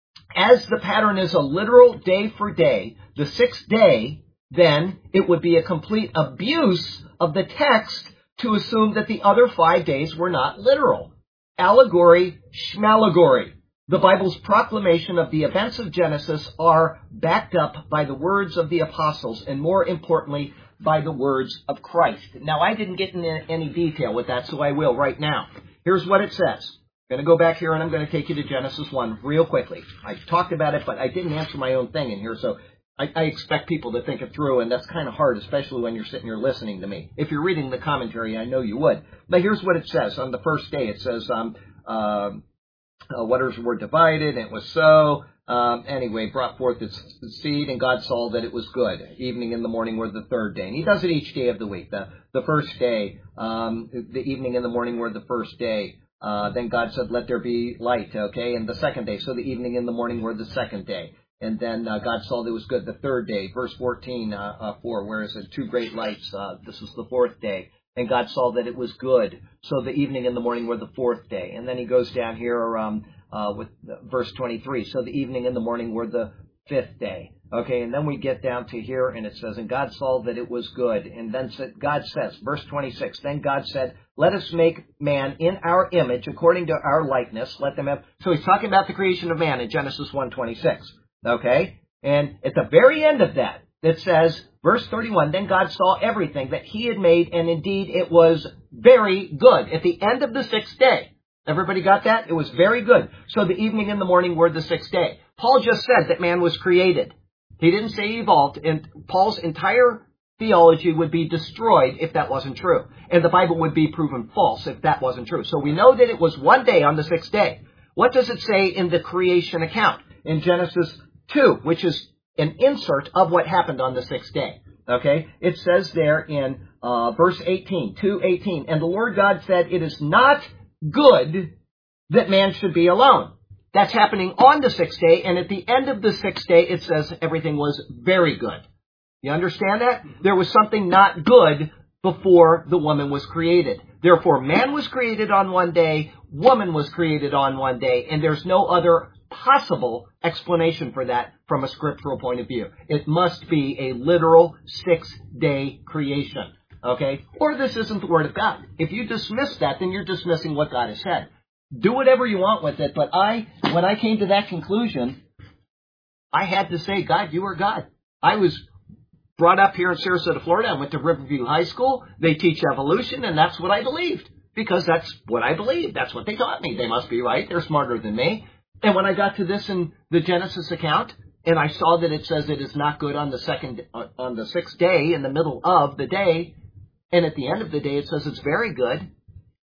as the pattern is a literal day for day, the sixth day, then it would be a complete abuse of the text to assume that the other 5 days were not literal. Allegory, schmalegory. The Bible's proclamation of the events of Genesis are backed up by the words of the apostles, and more importantly, by the words of Christ. Now, I didn't get into any detail with that, so I will right now. Here's what it says. I'm going to go back here, and I'm going to take you to Genesis 1 real quickly. I talked about it, but I didn't answer my own thing in here, so I expect people to think it through, and that's kind of hard, especially when you're sitting here listening to me. If you're reading the commentary, I know you would. But here's what it says. On the first day, it says, waters were divided, and it was so. Anyway, brought forth its seed, and God saw that it was good. Evening and the morning were the third day. And he does it each day of the week. The first day, the evening and the morning were the first day. Then God said, let there be light, okay? And the second day, so the evening and the morning were the second day. And then God saw that it was good the third day. Verse 14, 4, where it said, two great lights, this was the fourth day. And God saw that it was good. So the evening and the morning were the fourth day. And then he goes down here with verse 23. So the evening and the morning were the fifth day. Okay, and then we get down to here, and it says, and God saw that it was good. And then God says, verse 26, then God said, let us make man in our image, according to our likeness. Let them have. So he's talking about the creation of man in Genesis 1:26. Okay, and at the very end of that, it says, verse 31, then God saw everything that he had made, and indeed it was very good. At the end of the sixth day. Everybody got that? It was very good. So the evening and the morning were the sixth day. Paul just said that man was created. He didn't say he evolved, and Paul's entire theology would be destroyed if that wasn't true. And the Bible would be proven false if that wasn't true. So we know that it was one day on the sixth day. What does it say in the creation account? In Genesis 2, which is an insert of what happened on the sixth day. Okay? It says there in verse 18, 2:18, and the Lord God said, it is not good that man should be alone. That's happening on the sixth day, and at the end of the sixth day, it says everything was very good. You understand that? There was something not good before the woman was created. Therefore, man was created on one day, woman was created on one day, and there's no other possible explanation for that from a scriptural point of view. It must be a literal 6-day creation. Okay? Or this isn't the Word of God. If you dismiss that, then you're dismissing what God has said. Do whatever you want with it, but when I came to that conclusion, I had to say, God, you are God. I was brought up here in Sarasota, Florida. I went to Riverview High School. They teach evolution, and that's what I believed. Because that's what I believed. That's what they taught me. They must be right. They're smarter than me. And when I got to this in the Genesis account, and I saw that it says it is not good on the sixth day, in the middle of the day, and at the end of the day it says it's very good,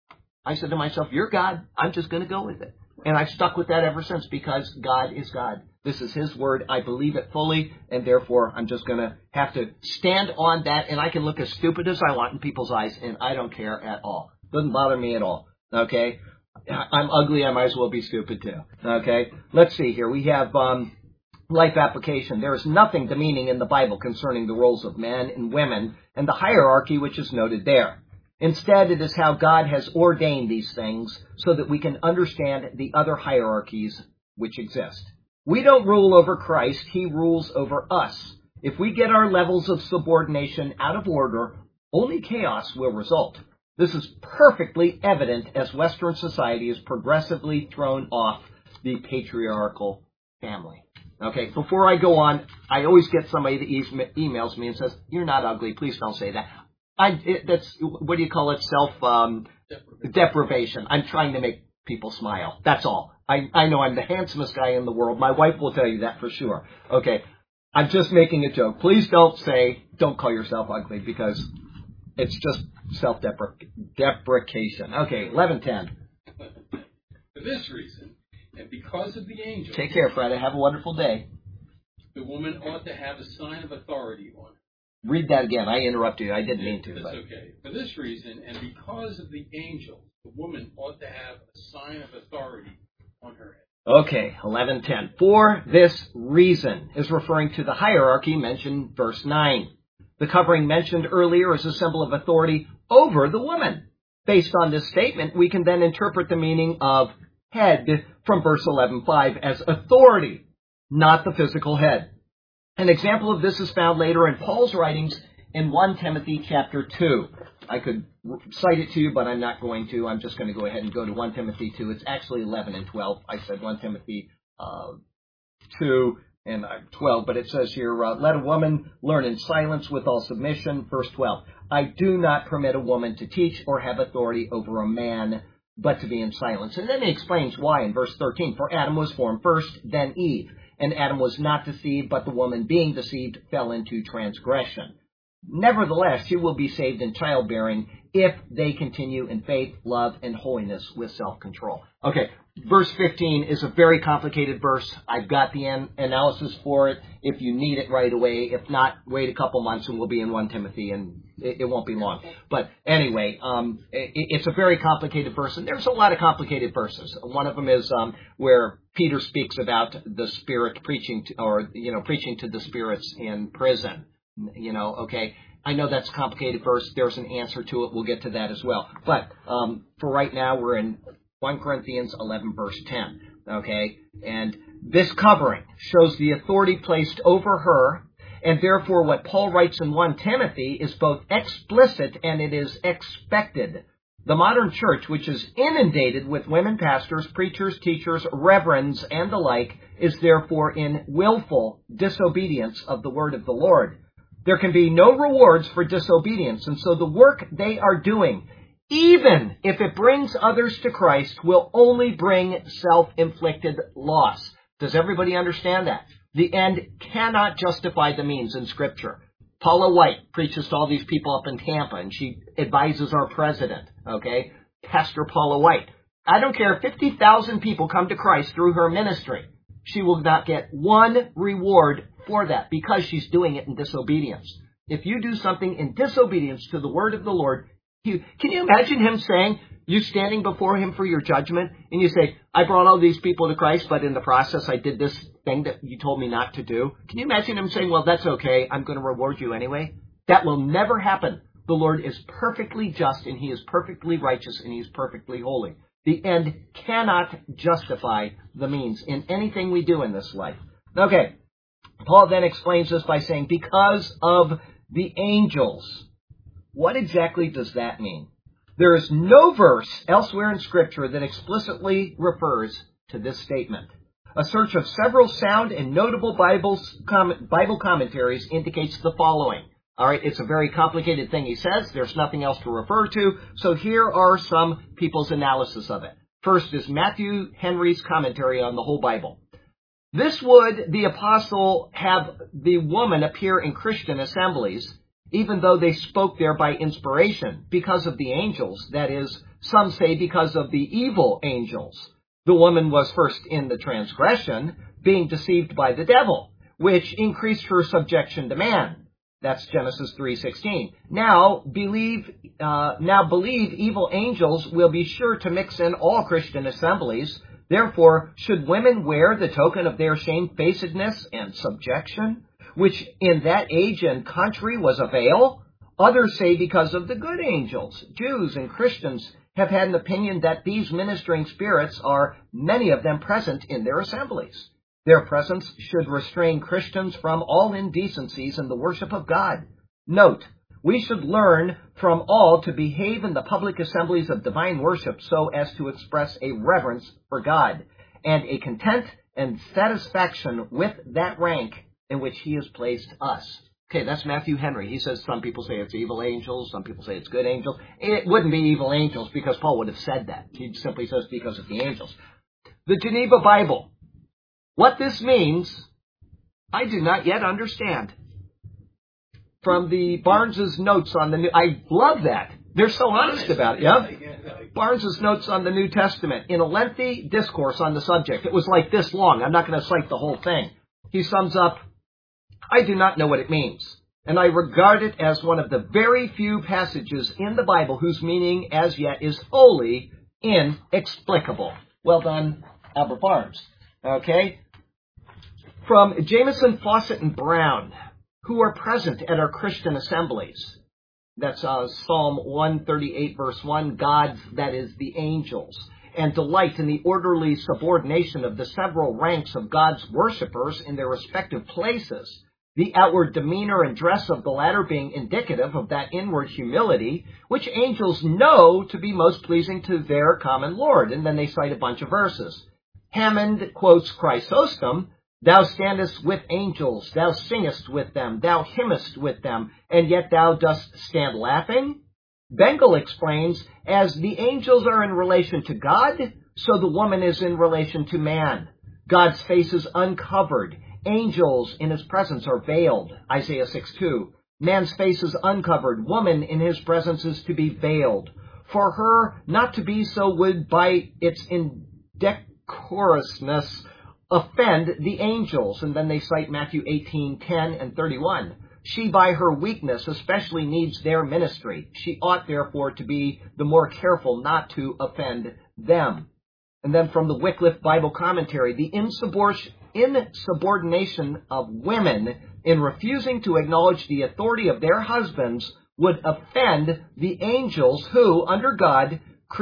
I said to myself, you're God. I'm just going to go with it. And I've stuck with that ever since because God is God. This is His word. I believe it fully, and therefore I'm just going to have to stand on that, and I can look as stupid as I want in people's eyes, and I don't care at all. Doesn't bother me at all. Okay? I'm ugly. I might as well be stupid too. Okay? Let's see here. We have life application. There is nothing demeaning in the Bible concerning the roles of men and women and the hierarchy which is noted there. Instead, it is how God has ordained these things so that we can understand the other hierarchies which exist. We don't rule over Christ. He rules over us. If we get our levels of subordination out of order, only chaos will result. This is perfectly evident as Western society is progressively thrown off the patriarchal family. Okay, before I go on, I always get somebody that emails me and says, you're not ugly, please don't say that. That's, what do you call it, self-deprivation. I'm trying to make people smile. That's all. I know I'm the handsomest guy in the world. My wife will tell you that for sure. Okay, I'm just making a joke. Please don't call yourself ugly because it's just self-deprecation. Okay, 11:10. For this reason, and because of the angel... Take care, Fred. Have a wonderful day. The woman ought to have a sign of authority on her. Read that again. I interrupted you. I didn't mean to. That's okay. For this reason, and because of the angel, the woman ought to have a sign of authority on her head. Okay, 11:10. For this reason is referring to the hierarchy mentioned verse 9. The covering mentioned earlier is a symbol of authority over the woman. Based on this statement, we can then interpret the meaning of head from verse 11:5 as authority, not the physical head. An example of this is found later in Paul's writings in 1 Timothy chapter 2. I could cite it to you, but I'm not going to. I'm just going to go ahead and go to 1 Timothy 2. It's actually 11 and 12. I said 1 Timothy 2 and 12, but it says here, let a woman learn in silence with all submission. Verse 12, I do not permit a woman to teach or have authority over a man, but to be in silence. And then he explains why in verse 13. For Adam was formed first, then Eve. And Adam was not deceived, but the woman, being deceived, fell into transgression. Nevertheless, she will be saved in childbearing if they continue in faith, love, and holiness with self-control. Okay, verse 15 is a very complicated verse. I've got the analysis for it if you need it right away. If not, wait a couple months and we'll be in 1 Timothy, and it won't be long. But anyway, it's a very complicated verse, and there's a lot of complicated verses. One of them is where Peter speaks about the Spirit preaching to the spirits in prison. Okay. I know that's a complicated verse. There's an answer to it. We'll get to that as well. But for right now, we're in 1 Corinthians 11, verse 10. Okay? And this covering shows the authority placed over her, and therefore what Paul writes in 1 Timothy is both explicit and it is expected. The modern church, which is inundated with women pastors, preachers, teachers, reverends, and the like, is therefore in willful disobedience of the word of the Lord. There can be no rewards for disobedience, and so the work they are doing, even if it brings others to Christ, will only bring self-inflicted loss. Does everybody understand that? The end cannot justify the means in Scripture. Paula White preaches to all these people up in Tampa, and she advises our president, okay? Pastor Paula White. I don't care if 50,000 people come to Christ through her ministry. She will not get one reward for that because she's doing it in disobedience. If you do something in disobedience to the word of the Lord, can you imagine him saying, you standing before him for your judgment, and you say, I brought all these people to Christ, but in the process I did this thing that you told me not to do? Can you imagine him saying, well, that's okay, I'm going to reward you anyway? That will never happen. The Lord is perfectly just, and he is perfectly righteous, and he is perfectly holy. The end cannot justify the means in anything we do in this life. Okay, Paul then explains this by saying, because of the angels. What exactly does that mean? There is no verse elsewhere in Scripture that explicitly refers to this statement. A search of several sound and notable Bible commentaries indicates the following. All right, it's a very complicated thing he says. There's nothing else to refer to. So here are some people's analysis of it. First is Matthew Henry's commentary on the whole Bible. This would the apostle have the woman appear in Christian assemblies even though they spoke there by inspiration, because of the angels. That is, some say because of the evil angels. The woman was first in the transgression, being deceived by the devil, which increased her subjection to man. That's Genesis 3:16. Now believe evil angels will be sure to mix in all Christian assemblies. Therefore, should women wear the token of their shamefacedness and subjection, which in that age and country was a veil? Others say because of the good angels. Jews and Christians have had an opinion that these ministering spirits are, many of them, present in their assemblies. Their presence should restrain Christians from all indecencies in the worship of God. Note, we should learn from all to behave in the public assemblies of divine worship so as to express a reverence for God and a content and satisfaction with that rank in which He has placed us. Okay, that's Matthew Henry. He says some people say it's evil angels, some people say it's good angels. It wouldn't be evil angels because Paul would have said that. He simply says because of the angels. The Geneva Bible. What this means, I do not yet understand. From the Barnes's notes on the New... I love that. They're so honest about it, yeah? Barnes's notes on the New Testament. In a lengthy discourse on the subject, it was like this long. I'm not going to cite the whole thing. He sums up, I do not know what it means, and I regard it as one of the very few passages in the Bible whose meaning as yet is wholly inexplicable. Well done, Albert Barnes. Okay? From Jameson, Fawcett, and Brown, who are present at our Christian assemblies. That's Psalm 138, verse 1, God's, that is, the angels, and delight in the orderly subordination of the several ranks of God's worshippers in their respective places, the outward demeanor and dress of the latter being indicative of that inward humility which angels know to be most pleasing to their common Lord. And then they cite a bunch of verses. Hammond quotes Chrysostom, thou standest with angels, thou singest with them, thou hymnest with them, and yet thou dost stand laughing? Bengal explains, as the angels are in relation to God, so the woman is in relation to man. God's face is uncovered. Angels in His presence are veiled. Isaiah 6:2. Man's face is uncovered. Woman in His presence is to be veiled. For her not to be so would by its indecorousness offend the angels. And then they cite Matthew 18:10 and 31. She by her weakness especially needs their ministry. She ought therefore to be the more careful not to offend them. And then from the Wycliffe Bible Commentary, the insubordination of women in refusing to acknowledge the authority of their husbands would offend the angels who, under God,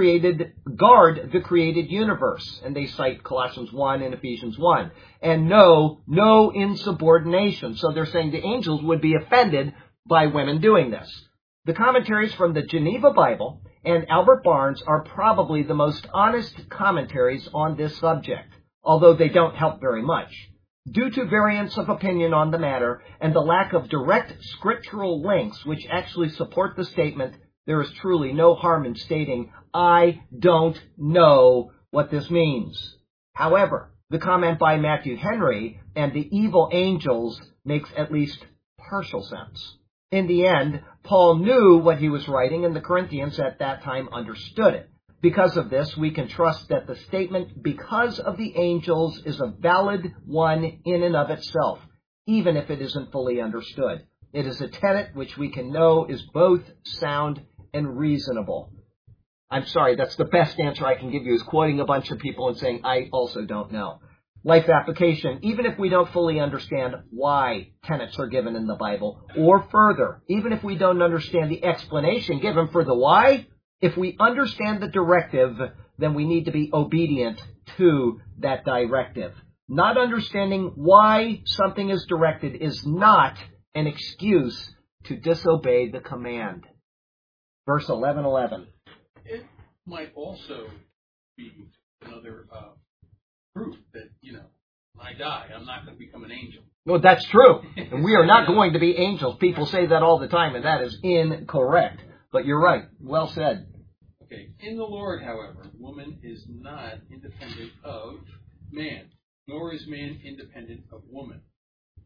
guard the created universe. And they cite Colossians 1 and Ephesians 1. And no insubordination. So they're saying the angels would be offended by women doing this. The commentaries from the Geneva Bible and Albert Barnes are probably the most honest commentaries on this subject, although they don't help very much. Due to variance of opinion on the matter and the lack of direct scriptural links which actually support the statement, there is truly no harm in stating, I don't know what this means. However, the comment by Matthew Henry and the evil angels makes at least partial sense. In the end, Paul knew what he was writing, and the Corinthians at that time understood it. Because of this, we can trust that the statement, because of the angels, is a valid one in and of itself, even if it isn't fully understood. It is a tenet which we can know is both sound and reasonable. I'm sorry, that's the best answer I can give you, is quoting a bunch of people and saying, I also don't know. Life application, even if we don't fully understand why tenets are given in the Bible, or further, even if we don't understand the explanation given for the why, if we understand the directive, then we need to be obedient to that directive. Not understanding why something is directed is not an excuse to disobey the command. Verse 11:11. It might also be another proof that, when I die, I'm not going to become an angel. Well, that's true. And we are not going to be angels. People say that all the time, and that is incorrect. But you're right. Well said. Okay. In the Lord, however, woman is not independent of man, nor is man independent of woman.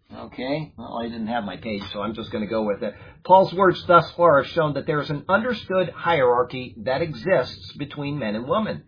Okay, well, I didn't have my page, so I'm just going to go with it. Paul's words thus far have shown that there is an understood hierarchy that exists between men and women.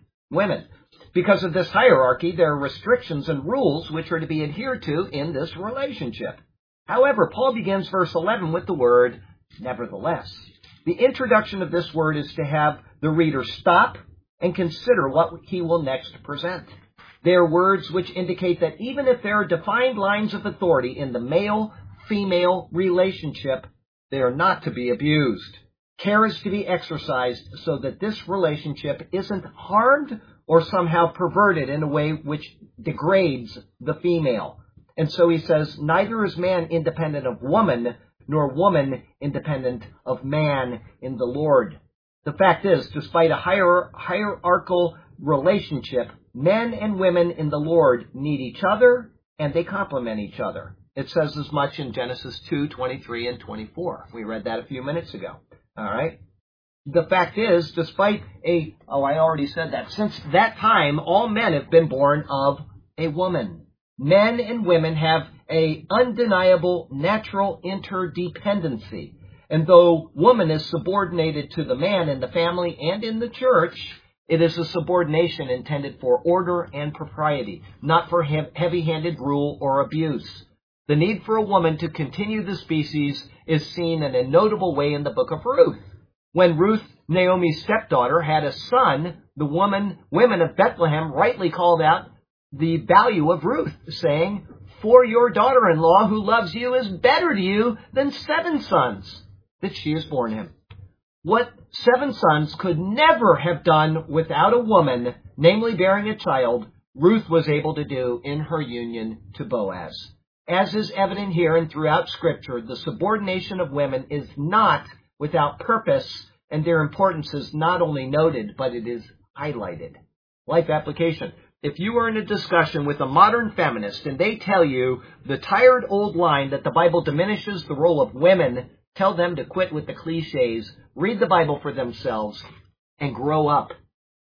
Because of this hierarchy, there are restrictions and rules which are to be adhered to in this relationship. However, Paul begins verse 11 with the word, nevertheless. The introduction of this word is to have the reader stop and consider what he will next present. They are words which indicate that even if there are defined lines of authority in the male-female relationship, they are not to be abused. Care is to be exercised so that this relationship isn't harmed or somehow perverted in a way which degrades the female. And so he says, neither is man independent of woman, nor woman independent of man in the Lord. The fact is, despite a hierarchical relationship, men and women in the Lord need each other, and they complement each other. It says as much in Genesis 2:23 and 24. We read that a few minutes ago. All right? The fact is, despite I already said that. Since that time, all men have been born of a woman. Men and women have a undeniable natural interdependency. And though woman is subordinated to the man in the family and in the church, it is a subordination intended for order and propriety, not for heavy-handed rule or abuse. The need for a woman to continue the species is seen in a notable way in the book of Ruth. When Ruth, Naomi's stepdaughter, had a son, the women of Bethlehem rightly called out the value of Ruth, saying, "For your daughter-in-law who loves you is better to you than 7 sons that she has borne him." What 7 sons could never have done without a woman, namely bearing a child, Ruth was able to do in her union to Boaz. As is evident here and throughout Scripture, the subordination of women is not without purpose, and their importance is not only noted, but it is highlighted. Life application. If you are in a discussion with a modern feminist and they tell you the tired old line that the Bible diminishes the role of women, tell them to quit with the cliches, read the Bible for themselves, and grow up.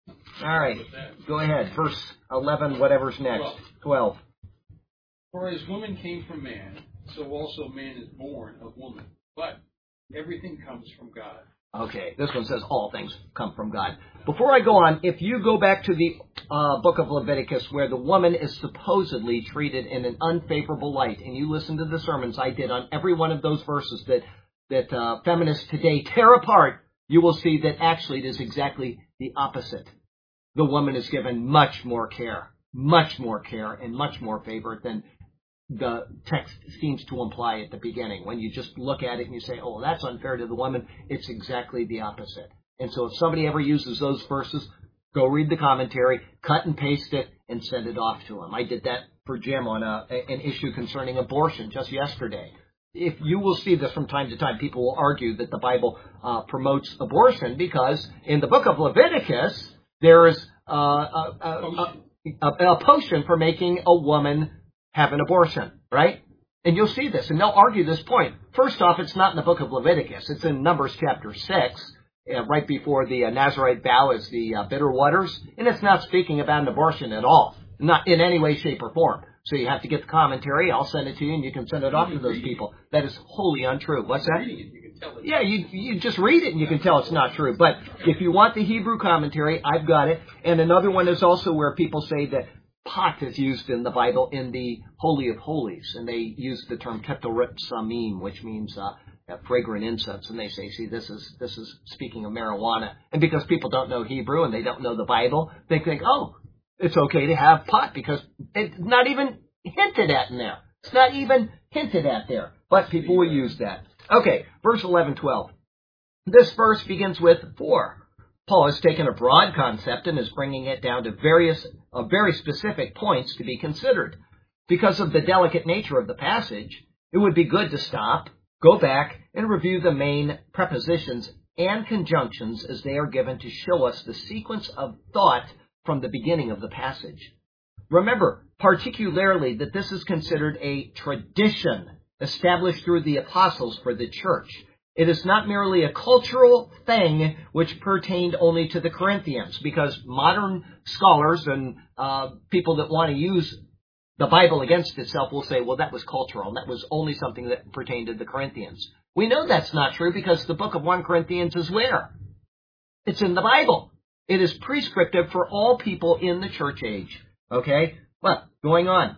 All right, go ahead. Verse 11, whatever's next. 12. For as woman came from man, so also man is born of woman. But everything comes from God. Okay, this one says all things come from God. Before I go on, if you go back to the book of Leviticus where the woman is supposedly treated in an unfavorable light, and you listen to the sermons I did on every one of those verses that feminists today tear apart, you will see that actually it is exactly the opposite. The woman is given much more care, and much more favor than the text seems to imply at the beginning. When you just look at it and you say, oh, that's unfair to the woman, it's exactly the opposite. And so if somebody ever uses those verses, go read the commentary, cut and paste it, and send it off to them. I did that for Jim on an issue concerning abortion just yesterday. If you will see this from time to time, people will argue that the Bible promotes abortion because in the book of Leviticus, there is a potion for making a woman have an abortion, right? And you'll see this, and they'll argue this point. First off, it's not in the book of Leviticus. It's in Numbers chapter 6, right before the Nazarite vow is the bitter waters, and it's not speaking about an abortion at all, not in any way, shape, or form. So you have to get the commentary. I'll send it to you, and you can send it off to those people. That is wholly untrue. What's that? Yeah, you just read it, and you can tell it's not true. But if you want the Hebrew commentary, I've got it. And another one is also where people say that pot is used in the Bible in the Holy of Holies, and they use the term ketoret samim, which means fragrant incense, and they say, see, this is speaking of marijuana. And because people don't know Hebrew and they don't know the Bible, they think, oh, it's okay to have pot because it's not even hinted at in there. It's not even hinted at there, but people will use that. Okay, verse 11, 12. This verse begins with for. Paul has taken a broad concept and is bringing it down to very specific points to be considered. Because of the delicate nature of the passage, it would be good to stop, go back, and review the main prepositions and conjunctions as they are given to show us the sequence of thought from the beginning of the passage. Remember, particularly, that this is considered a tradition established through the apostles for the church. It is not merely a cultural thing which pertained only to the Corinthians, because modern scholars and people that want to use The Bible against itself will say, well, that was cultural. That was only something that pertained to the Corinthians. We know that's not true because the book of 1 Corinthians is where? It's in the Bible. It is prescriptive for all people in the church age. Okay? Well, going on.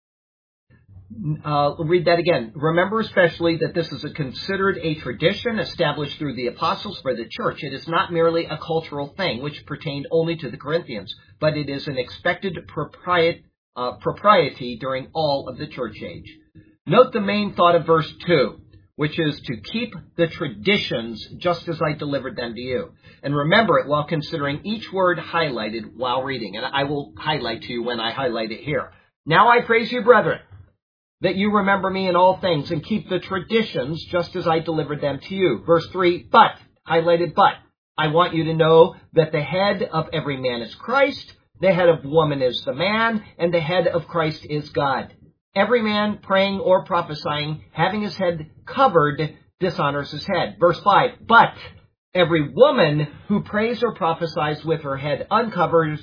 Read that again. Remember especially that this is considered a tradition established through the apostles for the church. It is not merely a cultural thing which pertained only to the Corinthians, but it is an expected propriety during all of the church age. Note the main thought of verse 2, which is to keep the traditions just as I delivered them to you. And remember it while considering each word highlighted while reading. And I will highlight to you when I highlight it here. Now I praise you, brethren, that you remember me in all things and keep the traditions just as I delivered them to you. Verse 3, but, highlighted but. I want you to know that the head of every man is Christ, the head of woman is the man, and the head of Christ is God. Every man praying or prophesying, having his head covered, dishonors his head. Verse 5, but every woman who prays or prophesies with her head uncovered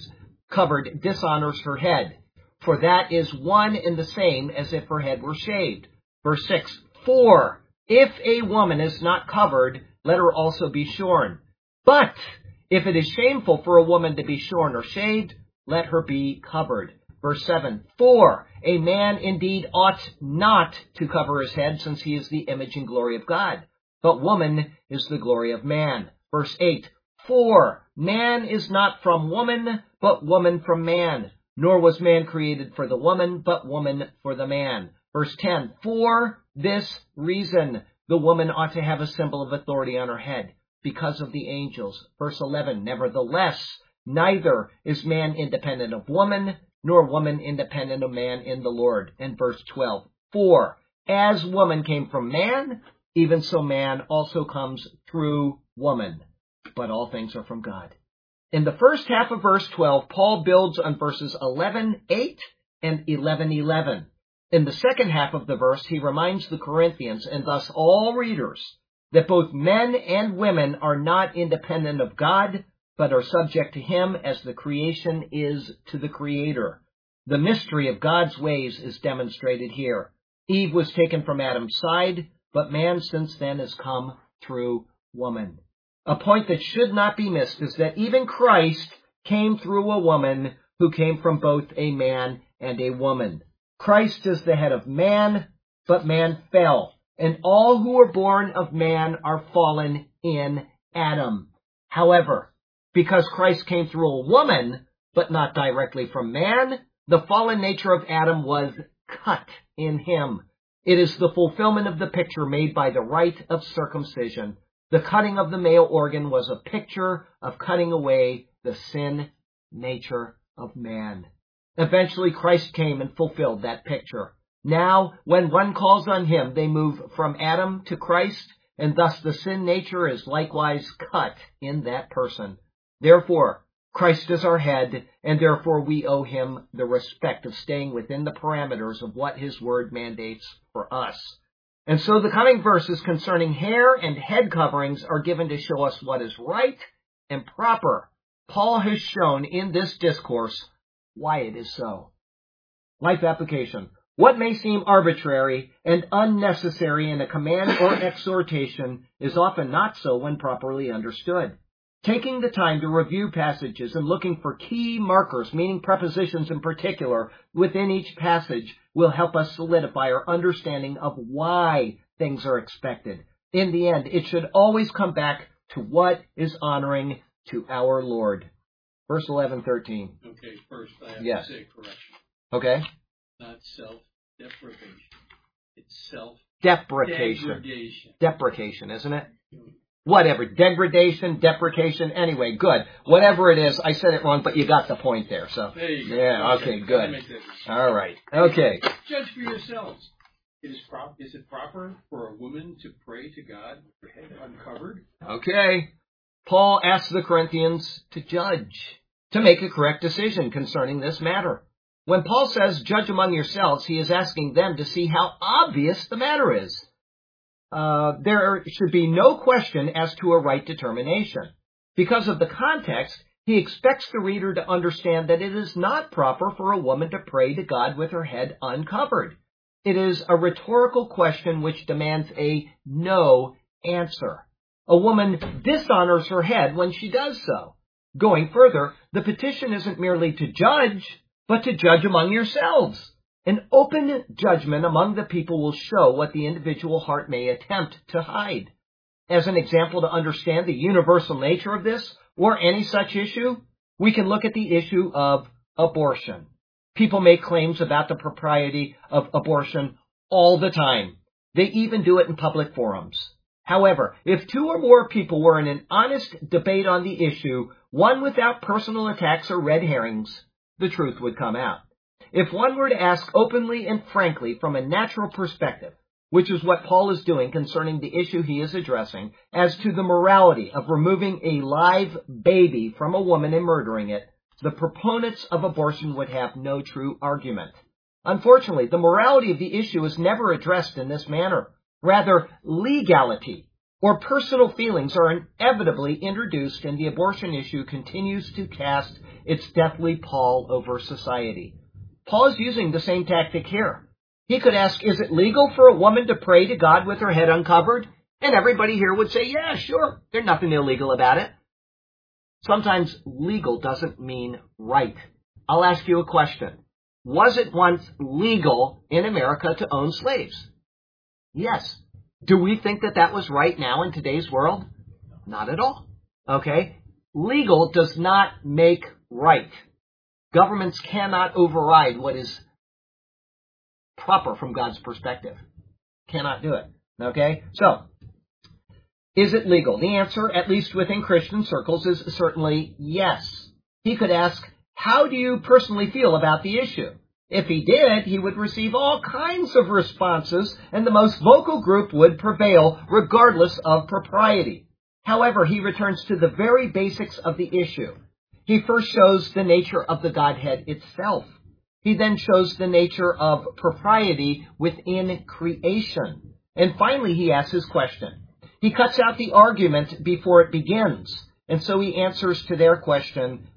dishonors her head. For that is one and the same as if her head were shaved. Verse 6, for if a woman is not covered, let her also be shorn. But if it is shameful for a woman to be shorn or shaved, let her be covered. Verse 7, for a man indeed ought not to cover his head, since he is the image and glory of God. But woman is the glory of man. Verse 8, for man is not from woman, but woman from man. Nor was man created for the woman, but woman for the man. Verse 10, for this reason the woman ought to have a symbol of authority on her head, because of the angels. Verse 11, nevertheless, neither is man independent of woman, nor woman independent of man in the Lord. And verse 12, for as woman came from man, even so man also comes through woman. But all things are from God. In the first half of verse 12, Paul builds on verses 11:8 and 11:11. In the second half of the verse, he reminds the Corinthians, and thus all readers, that both men and women are not independent of God, but are subject to him as the creation is to the Creator. The mystery of God's ways is demonstrated here. Eve was taken from Adam's side, but man since then has come through woman. A point that should not be missed is that even Christ came through a woman who came from both a man and a woman. Christ is the head of man, but man fell, and all who are born of man are fallen in Adam. However, because Christ came through a woman, but not directly from man, the fallen nature of Adam was cut in him. It is the fulfillment of the picture made by the rite of circumcision. The cutting of the male organ was a picture of cutting away the sin nature of man. Eventually, Christ came and fulfilled that picture. Now, when one calls on him, they move from Adam to Christ, and thus the sin nature is likewise cut in that person. Therefore, Christ is our head, and therefore we owe him the respect of staying within the parameters of what his word mandates for us. And so the coming verses concerning hair and head coverings are given to show us what is right and proper. Paul has shown in this discourse why it is so. Life application. What may seem arbitrary and unnecessary in a command or exhortation is often not so when properly understood. Taking the time to review passages and looking for key markers, meaning prepositions in particular, within each passage will help us solidify our understanding of why things are expected. In the end, it should always come back to what is honoring to our Lord. Verse 11:13. Okay, first I have Yes. to say correction. Okay? Not self-deprecation. It's Deprecation. self-degradation. Deprecation, isn't it? Whatever. Degradation, deprecation. Anyway, good. Whatever it is, I said it wrong, but you got the point there. So, There you go. yeah, okay, Gotta good. make that decision. All right. Okay. Judge for yourselves. Is it proper for a woman to pray to God with her head uncovered? Okay. Paul asks the Corinthians to judge, to make a correct decision concerning this matter. When Paul says, judge among yourselves, he is asking them to see how obvious the matter is. There should be no question as to a right determination. Because of the context, He expects the reader to understand that it is not proper for a woman to pray to God with her head uncovered. It is a rhetorical question which demands a no answer. A woman dishonors her head when she does so. Going further, the petition isn't merely to judge, but to judge among yourselves. An open judgment among the people will show what the individual heart may attempt to hide. As an example to understand the universal nature of this, or any such issue, we can look at the issue of abortion. People make claims about the propriety of abortion all the time. They even do it in public forums. However, if two or more people were in an honest debate on the issue, one without personal attacks or red herrings, the truth would come out. If one were to ask openly and frankly from a natural perspective, which is what Paul is doing concerning the issue he is addressing, as to the morality of removing a live baby from a woman and murdering it, the proponents of abortion would have no true argument. Unfortunately, the morality of the issue is never addressed in this manner. Rather, legality or personal feelings are inevitably introduced, and the abortion issue continues to cast its deathly pall over society. Paul is using the same tactic here. He could ask, is it legal for a woman to pray to God with her head uncovered? And everybody here would say, yeah, sure, there's nothing illegal about it. Sometimes legal doesn't mean right. I'll ask you a question. Was it once legal in America to own slaves? Yes. Do we think that that was right now in today's world? Not at all. Okay? Legal does not make right. Governments cannot override what is proper from God's perspective. Cannot do it. Okay? So, is it legal? The answer, at least within Christian circles, is certainly yes. He could ask, how do you personally feel about the issue? If he did, he would receive all kinds of responses, and the most vocal group would prevail, regardless of propriety. However, he returns to the very basics of the issue. He first shows the nature of the Godhead itself. He then shows the nature of propriety within creation. And finally, he asks his question. He cuts out the argument before it begins. And so he answers to their question.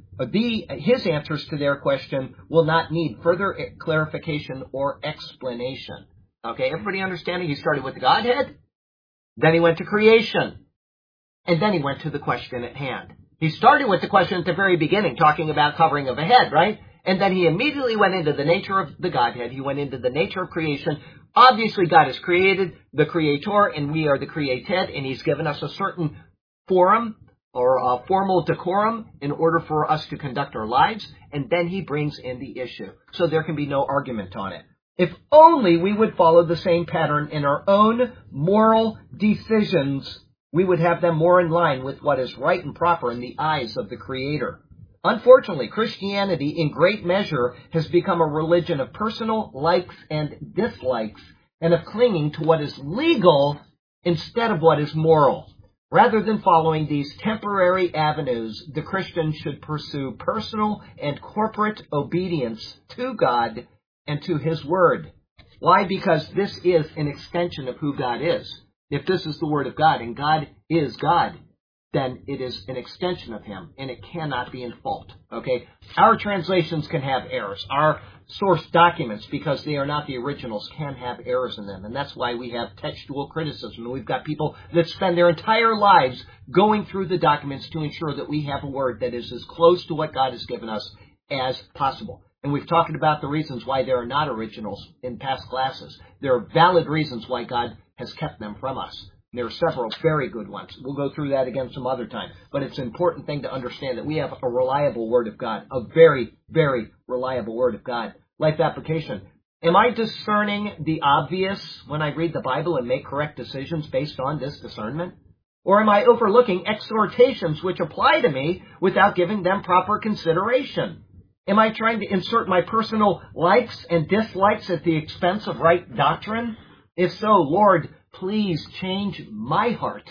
His answers to their question will not need further clarification or explanation. Okay, everybody understanding? He started with the Godhead, then he went to creation, and then he went to the question at hand. He started with the question at the very beginning, talking about covering of a head, right? And then he immediately went into the nature of the Godhead. He went into the nature of creation. Obviously, God has created the creator, and we are the created, and he's given us a certain forum or a formal decorum in order for us to conduct our lives, and then he brings in the issue. So there can be no argument on it. If only we would follow the same pattern in our own moral decisions, we would have them more in line with what is right and proper in the eyes of the Creator. Unfortunately, Christianity in great measure has become a religion of personal likes and dislikes, and of clinging to what is legal instead of what is moral. Rather than following these temporary avenues, the Christian should pursue personal and corporate obedience to God and to His Word. Why? Because this is an extension of who God is. If this is the Word of God and God is God, then it is an extension of Him, and it cannot be in fault. Okay? Our translations can have errors. Our source documents, because they are not the originals, can have errors in them. And that's why we have textual criticism. And we've got people that spend their entire lives going through the documents to ensure that we have a word that is as close to what God has given us as possible. And we've talked about the reasons why there are not originals in past classes. There are valid reasons why God has kept them from us. There are several very good ones. We'll go through that again some other time. But it's an important thing to understand that we have a reliable Word of God, a very, very reliable Word of God. Life application. Am I discerning the obvious when I read the Bible and make correct decisions based on this discernment? Or am I overlooking exhortations which apply to me without giving them proper consideration? Am I trying to insert my personal likes and dislikes at the expense of right doctrine? If so, Lord, please change my heart.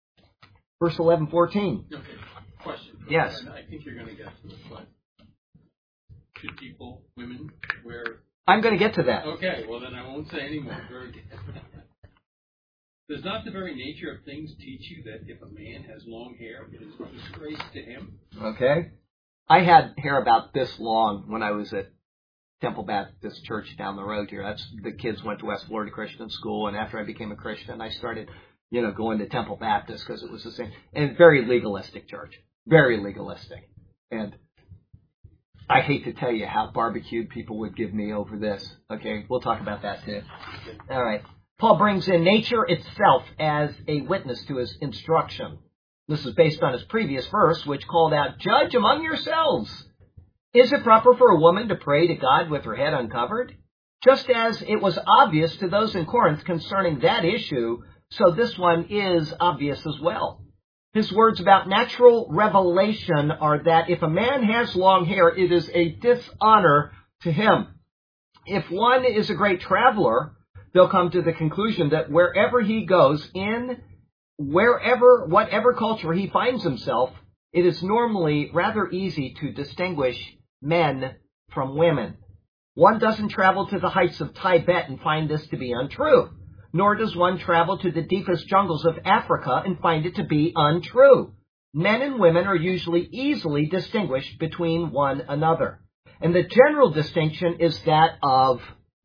Verse 11:14. Okay, question. Yes. I think you're going to get to this, but should people, women, wear... I'm going to get to that. Okay, well then I won't say any more. Very good. Does not the very nature of things teach you that if a man has long hair, it is a disgrace to him? Okay. I had hair about this long when I was at Temple Baptist Church down the road here. The kids went to West Florida Christian School, and after I became a Christian, I started, going to Temple Baptist because it was the same. And very legalistic church. Very legalistic. And I hate to tell you how barbecued people would give me over this. Okay, we'll talk about that too. All right. Paul brings in nature itself as a witness to his instruction. This is based on his previous verse, which called out, "Judge among yourselves. Is it proper for a woman to pray to God with her head uncovered?" Just as it was obvious to those in Corinth concerning that issue, so this one is obvious as well. His words about natural revelation are that if a man has long hair, it is a dishonor to him. If one is a great traveler, they'll come to the conclusion that wherever he goes, whatever culture he finds himself, it is normally rather easy to distinguish men from women. One doesn't travel to the heights of Tibet and find this to be untrue, nor does one travel to the deepest jungles of Africa and find it to be untrue. Men and women are usually easily distinguished between one another. And the general distinction is that of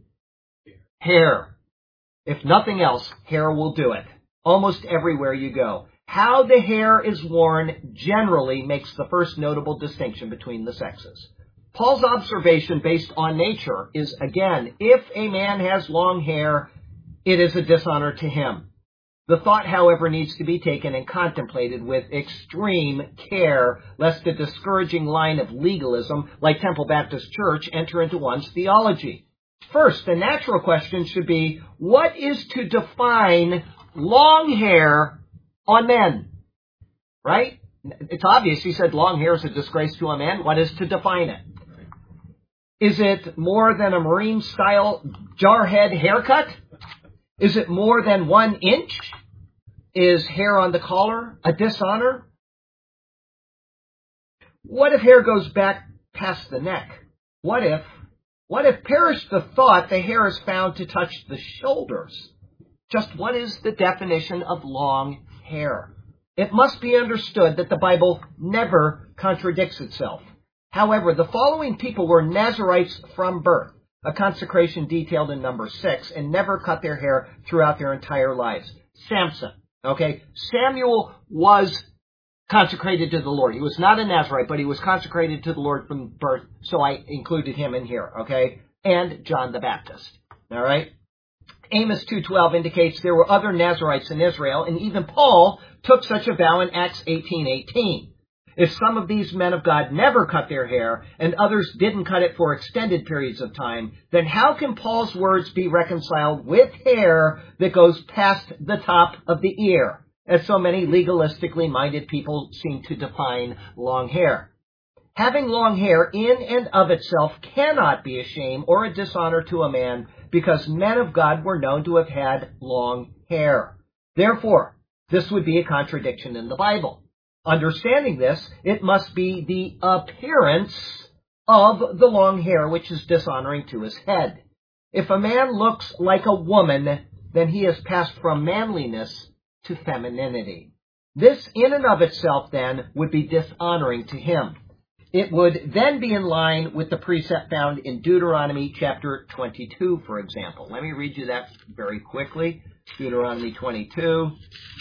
hair. If nothing else, hair will do it. Almost everywhere you go. How the hair is worn generally makes the first notable distinction between the sexes. Paul's observation based on nature is, again, if a man has long hair, it is a dishonor to him. The thought, however, needs to be taken and contemplated with extreme care, lest a discouraging line of legalism, like Temple Baptist Church, enter into one's theology. First, the natural question should be, what is to define long hair on men? Right? It's obvious. He said long hair is a disgrace to a man. What is to define it? Is it more than a Marine-style jarhead haircut? Is it more than 1 inch? Is hair on the collar a dishonor? What if hair goes back past the neck? What if, perish the thought, the hair is found to touch the shoulders? Just what is the definition of long hair? It must be understood that the Bible never contradicts itself. However, the following people were Nazarites from birth, a consecration detailed in Numbers 6, and never cut their hair throughout their entire lives. Samson, okay? Samuel was consecrated to the Lord. He was not a Nazarite, but he was consecrated to the Lord from birth, so I included him in here, okay? And John the Baptist, all right? Amos 2:12 indicates there were other Nazarites in Israel, and even Paul took such a vow in Acts 18:18. If some of these men of God never cut their hair, and others didn't cut it for extended periods of time, then how can Paul's words be reconciled with hair that goes past the top of the ear, as so many legalistically minded people seem to define long hair? Having long hair in and of itself cannot be a shame or a dishonor to a man, because men of God were known to have had long hair. Therefore, this would be a contradiction in the Bible. Understanding this, it must be the appearance of the long hair which is dishonoring to his head. If a man looks like a woman, then he has passed from manliness to femininity. This in and of itself, then, would be dishonoring to him. It would then be in line with the precept found in Deuteronomy chapter 22, for example. Let me read you that very quickly. Deuteronomy 22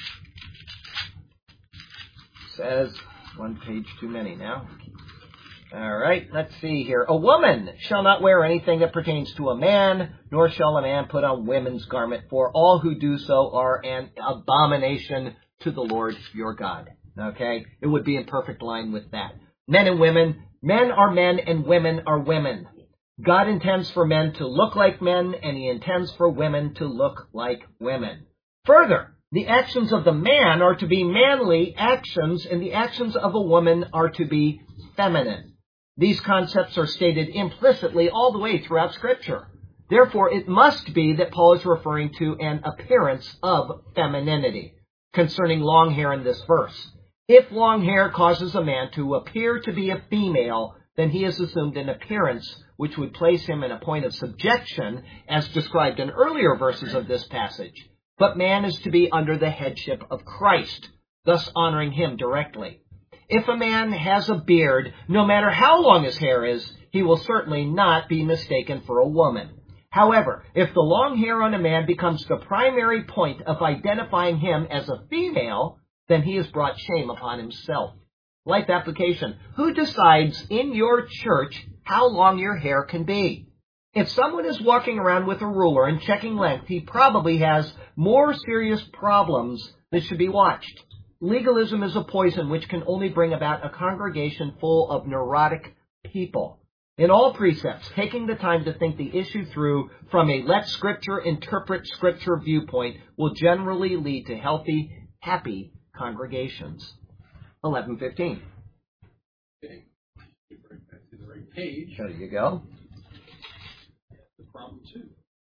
says, one page too many now. All right, let's see here. A woman shall not wear anything that pertains to a man, nor shall a man put on women's garment, for all who do so are an abomination to the Lord your God. Okay? It would be in perfect line with that. Men and women, men are men and women are women. God intends for men to look like men, and he intends for women to look like women. Further, the actions of the man are to be manly actions, and the actions of a woman are to be feminine. These concepts are stated implicitly all the way throughout Scripture. Therefore, it must be that Paul is referring to an appearance of femininity concerning long hair in this verse. If long hair causes a man to appear to be a female, then he has assumed an appearance which would place him in a point of subjection, as described in earlier verses of this passage. But man is to be under the headship of Christ, thus honoring him directly. If a man has a beard, no matter how long his hair is, he will certainly not be mistaken for a woman. However, if the long hair on a man becomes the primary point of identifying him as a female, then he has brought shame upon himself. Life application. Who decides in your church how long your hair can be? If someone is walking around with a ruler and checking length, he probably has more serious problems that should be watched. Legalism is a poison which can only bring about a congregation full of neurotic people. In all precepts, taking the time to think the issue through from a let Scripture interpret Scripture viewpoint will generally lead to healthy, happy congregations. 11:15. Okay. Right back to the right page. There you go. That's the problem too.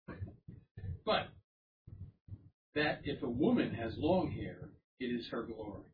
But that if a woman has long hair, it is her glory.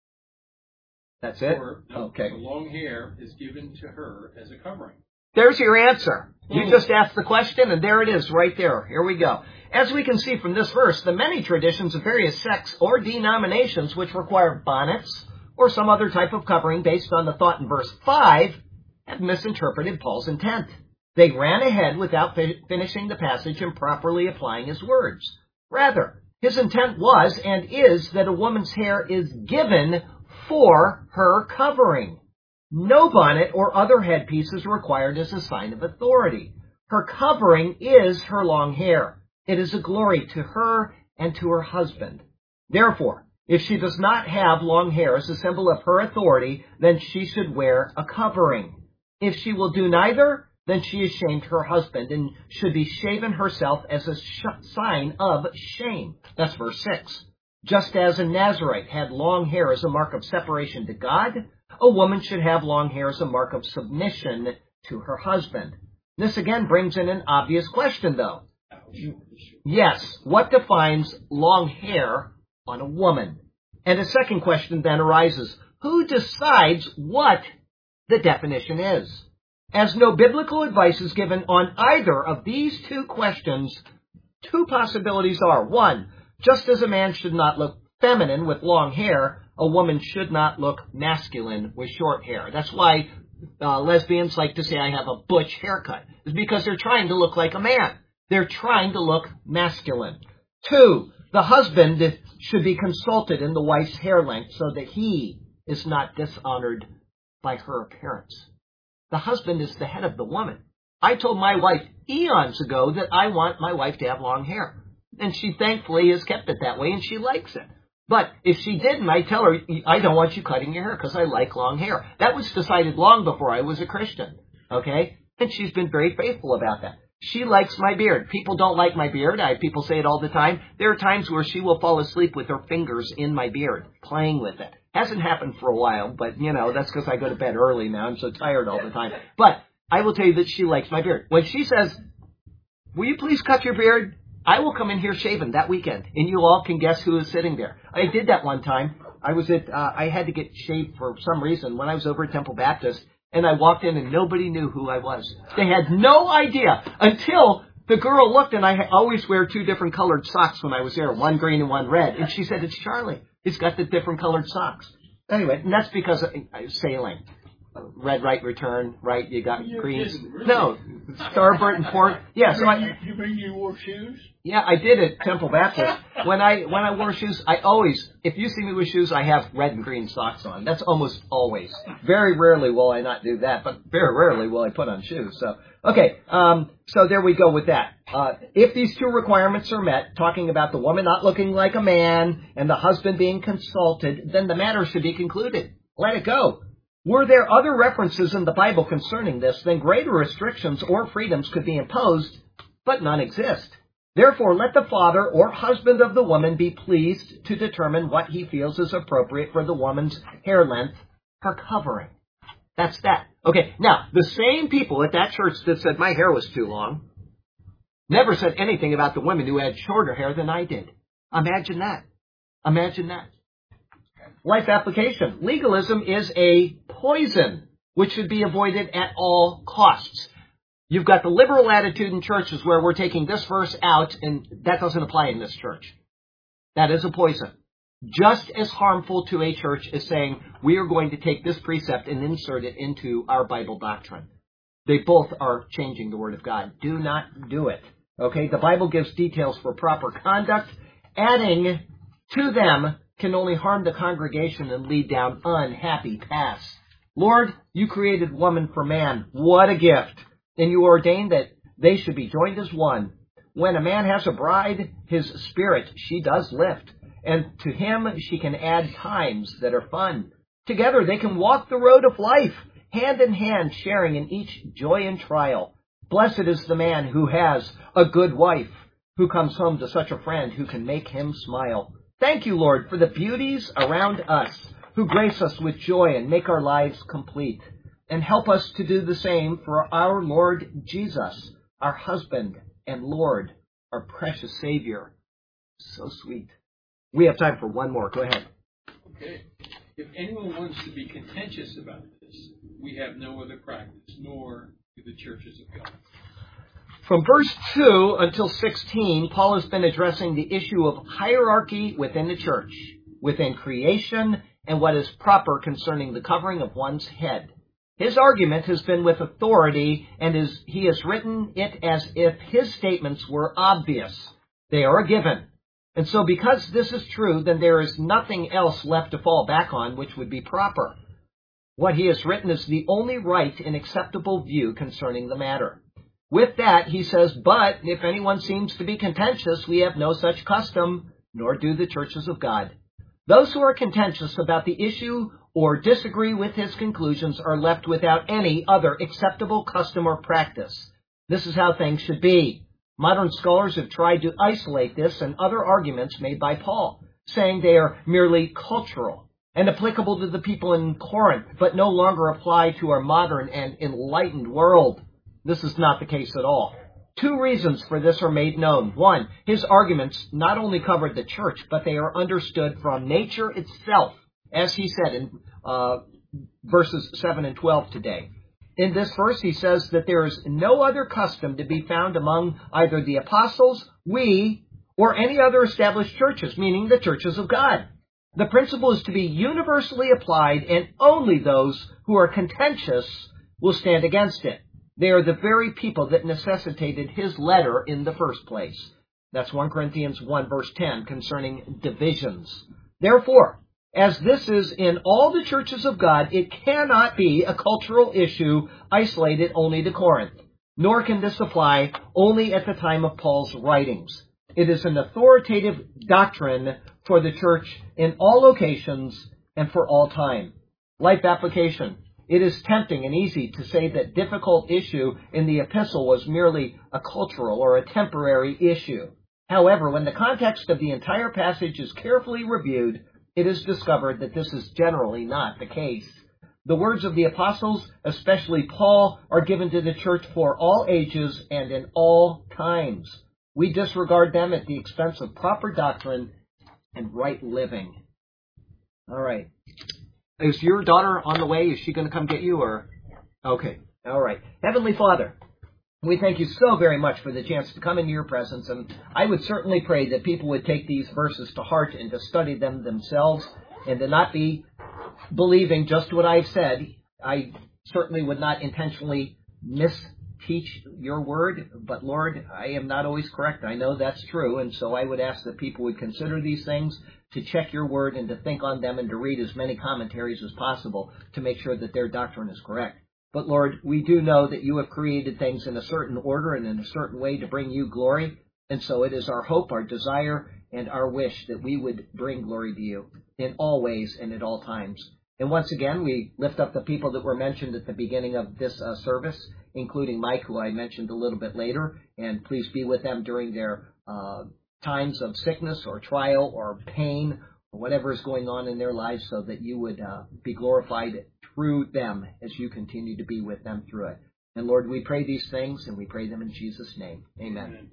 That's it? Okay. The long hair is given to her as a covering. There's your answer. You just asked the question, and there it is right there. Here we go. As we can see from this verse, the many traditions of various sects or denominations which require bonnets or some other type of covering based on the thought in verse 5 have misinterpreted Paul's intent. They ran ahead without finishing the passage and properly applying his words. Rather, his intent was and is that a woman's hair is given for her covering. No bonnet or other headpiece is required as a sign of authority. Her covering is her long hair. It is a glory to her and to her husband. Therefore, if she does not have long hair as a symbol of her authority, then she should wear a covering. If she will do neither, then she has shamed her husband and should be shaven herself as a sign of shame. That's verse 6. Just as a Nazarite had long hair as a mark of separation to God, a woman should have long hair as a mark of submission to her husband. This again brings in an obvious question, though. Yes, what defines long hair on a woman? And a second question then arises. Who decides what the definition is? As no biblical advice is given on either of these two questions, two possibilities are. One, just as a man should not look feminine with long hair, a woman should not look masculine with short hair. That's why lesbians like to say, I have a butch haircut. It's because they're trying to look like a man. They're trying to look masculine. Two, the husband should be consulted in the wife's hair length so that he is not dishonored by her appearance. The husband is the head of the woman. I told my wife eons ago that I want my wife to have long hair. And she thankfully has kept it that way, and she likes it. But if she didn't, I tell her, I don't want you cutting your hair because I like long hair. That was decided long before I was a Christian, okay? And she's been very faithful about that. She likes my beard. People don't like my beard. People say it all the time. There are times where she will fall asleep with her fingers in my beard, playing with it. Hasn't happened for a while, but, that's because I go to bed early now. I'm so tired all the time. But I will tell you that she likes my beard. When she says, will you please cut your beard? I will come in here shaven that weekend, and you all can guess who is sitting there. I did that one time. I had to get shaved for some reason when I was over at Temple Baptist, and I walked in and nobody knew who I was. They had no idea until the girl looked, and I always wear two different colored socks when I was there, one green and one red. And she said, it's Charlie. He's got the different colored socks. Anyway, and that's because I was sailing. Red, right, return, right, you got greens. Really? No, starboard and port. Yeah, so you wore shoes? Yeah, I did at Temple Baptist. When I wore shoes, I always, if you see me with shoes, I have red and green socks on. That's almost always. Very rarely will I not do that, but very rarely will I put on shoes. So, okay, so there we go with that. If these two requirements are met, talking about the woman not looking like a man and the husband being consulted, then the matter should be concluded. Let it go. Were there other references in the Bible concerning this, then greater restrictions or freedoms could be imposed, but none exist. Therefore, let the father or husband of the woman be pleased to determine what he feels is appropriate for the woman's hair length, her covering. That's that. Okay, now, the same people at that church that said my hair was too long never said anything about the women who had shorter hair than I did. Imagine that. Imagine that. Life application. Legalism is a poison which should be avoided at all costs. You've got the liberal attitude in churches where we're taking this verse out, and that doesn't apply in this church. That is a poison. just as harmful to a church as saying, we are going to take this precept and insert it into our Bible doctrine. They both are changing the Word of God. Do not do it. Okay, the Bible gives details for proper conduct. Adding to them can only harm the congregation and lead down unhappy paths. Lord, you created woman for man. What a gift. And you ordained that they should be joined as one. When a man has a bride, his spirit she does lift. And to him she can add times that are fun. Together they can walk the road of life, hand in hand, sharing in each joy and trial. Blessed is the man who has a good wife, who comes home to such a friend who can make him smile. Thank you, Lord, for the beauties around us, who grace us with joy and make our lives complete. And help us to do the same for our Lord Jesus, our husband and Lord, our precious Savior. So sweet. We have time for one more. Go ahead. Okay. If anyone wants to be contentious about this, we have no other practice, nor do the churches of God. From verse 2 until 16, Paul has been addressing the issue of hierarchy within the church, within creation, and what is proper concerning the covering of one's head. His argument has been with authority, and he has written it as if his statements were obvious. They are a given. And so because this is true, then there is nothing else left to fall back on which would be proper. What he has written is the only right and acceptable view concerning the matter. With that, he says, but if anyone seems to be contentious, we have no such custom, nor do the churches of God. Those who are contentious about the issue or disagree with his conclusions are left without any other acceptable custom or practice. This is how things should be. Modern scholars have tried to isolate this and other arguments made by Paul, saying they are merely cultural and applicable to the people in Corinth, but no longer apply to our modern and enlightened world. This is not the case at all. Two reasons for this are made known. One, his arguments not only covered the church, but they are understood from nature itself, as he said in verses 7 and 12 today. In this verse, he says that there is no other custom to be found among either the apostles, we, or any other established churches, meaning the churches of God. The principle is to be universally applied, and only those who are contentious will stand against it. They are the very people that necessitated his letter in the first place. That's 1 Corinthians 1 verse 10 concerning divisions. Therefore, as this is in all the churches of God, it cannot be a cultural issue isolated only to Corinth, nor can this apply only at the time of Paul's writings. It is an authoritative doctrine for the church in all locations and for all time. Life application. It is tempting and easy to say that difficult issue in the epistle was merely a cultural or a temporary issue. However, when the context of the entire passage is carefully reviewed, it is discovered that this is generally not the case. The words of the apostles, especially Paul, are given to the church for all ages and in all times. We disregard them at the expense of proper doctrine and right living. All right. Is your daughter on the way? Is she going to come get you? Or okay. All right. Heavenly Father, we thank you so very much for the chance to come into your presence, and I would certainly pray that people would take these verses to heart and to study them themselves and to not be believing just what I've said. I certainly would not intentionally misteach your word, but Lord, I am not always correct. I know that's true, and so I would ask that people would consider these things, to check your word and to think on them and to read as many commentaries as possible to make sure that their doctrine is correct. But Lord, we do know that you have created things in a certain order and in a certain way to bring you glory. And so it is our hope, our desire, and our wish that we would bring glory to you in all ways and at all times. And once again, we lift up the people that were mentioned at the beginning of this service, including Mike, who I mentioned a little bit later. And please be with them during their times of sickness or trial or pain or whatever is going on in their lives, so that you would be glorified through them as you continue to be with them through it. And Lord, we pray these things, and we pray them in Jesus' name. Amen.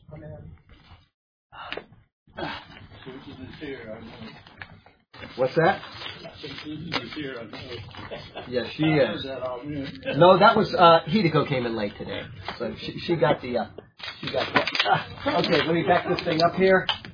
Susan is here, I know. What's that? Susan is here, I know. Yes, she is. No, that was Hideko came in late today, so she got the. Okay, let me back this thing up here.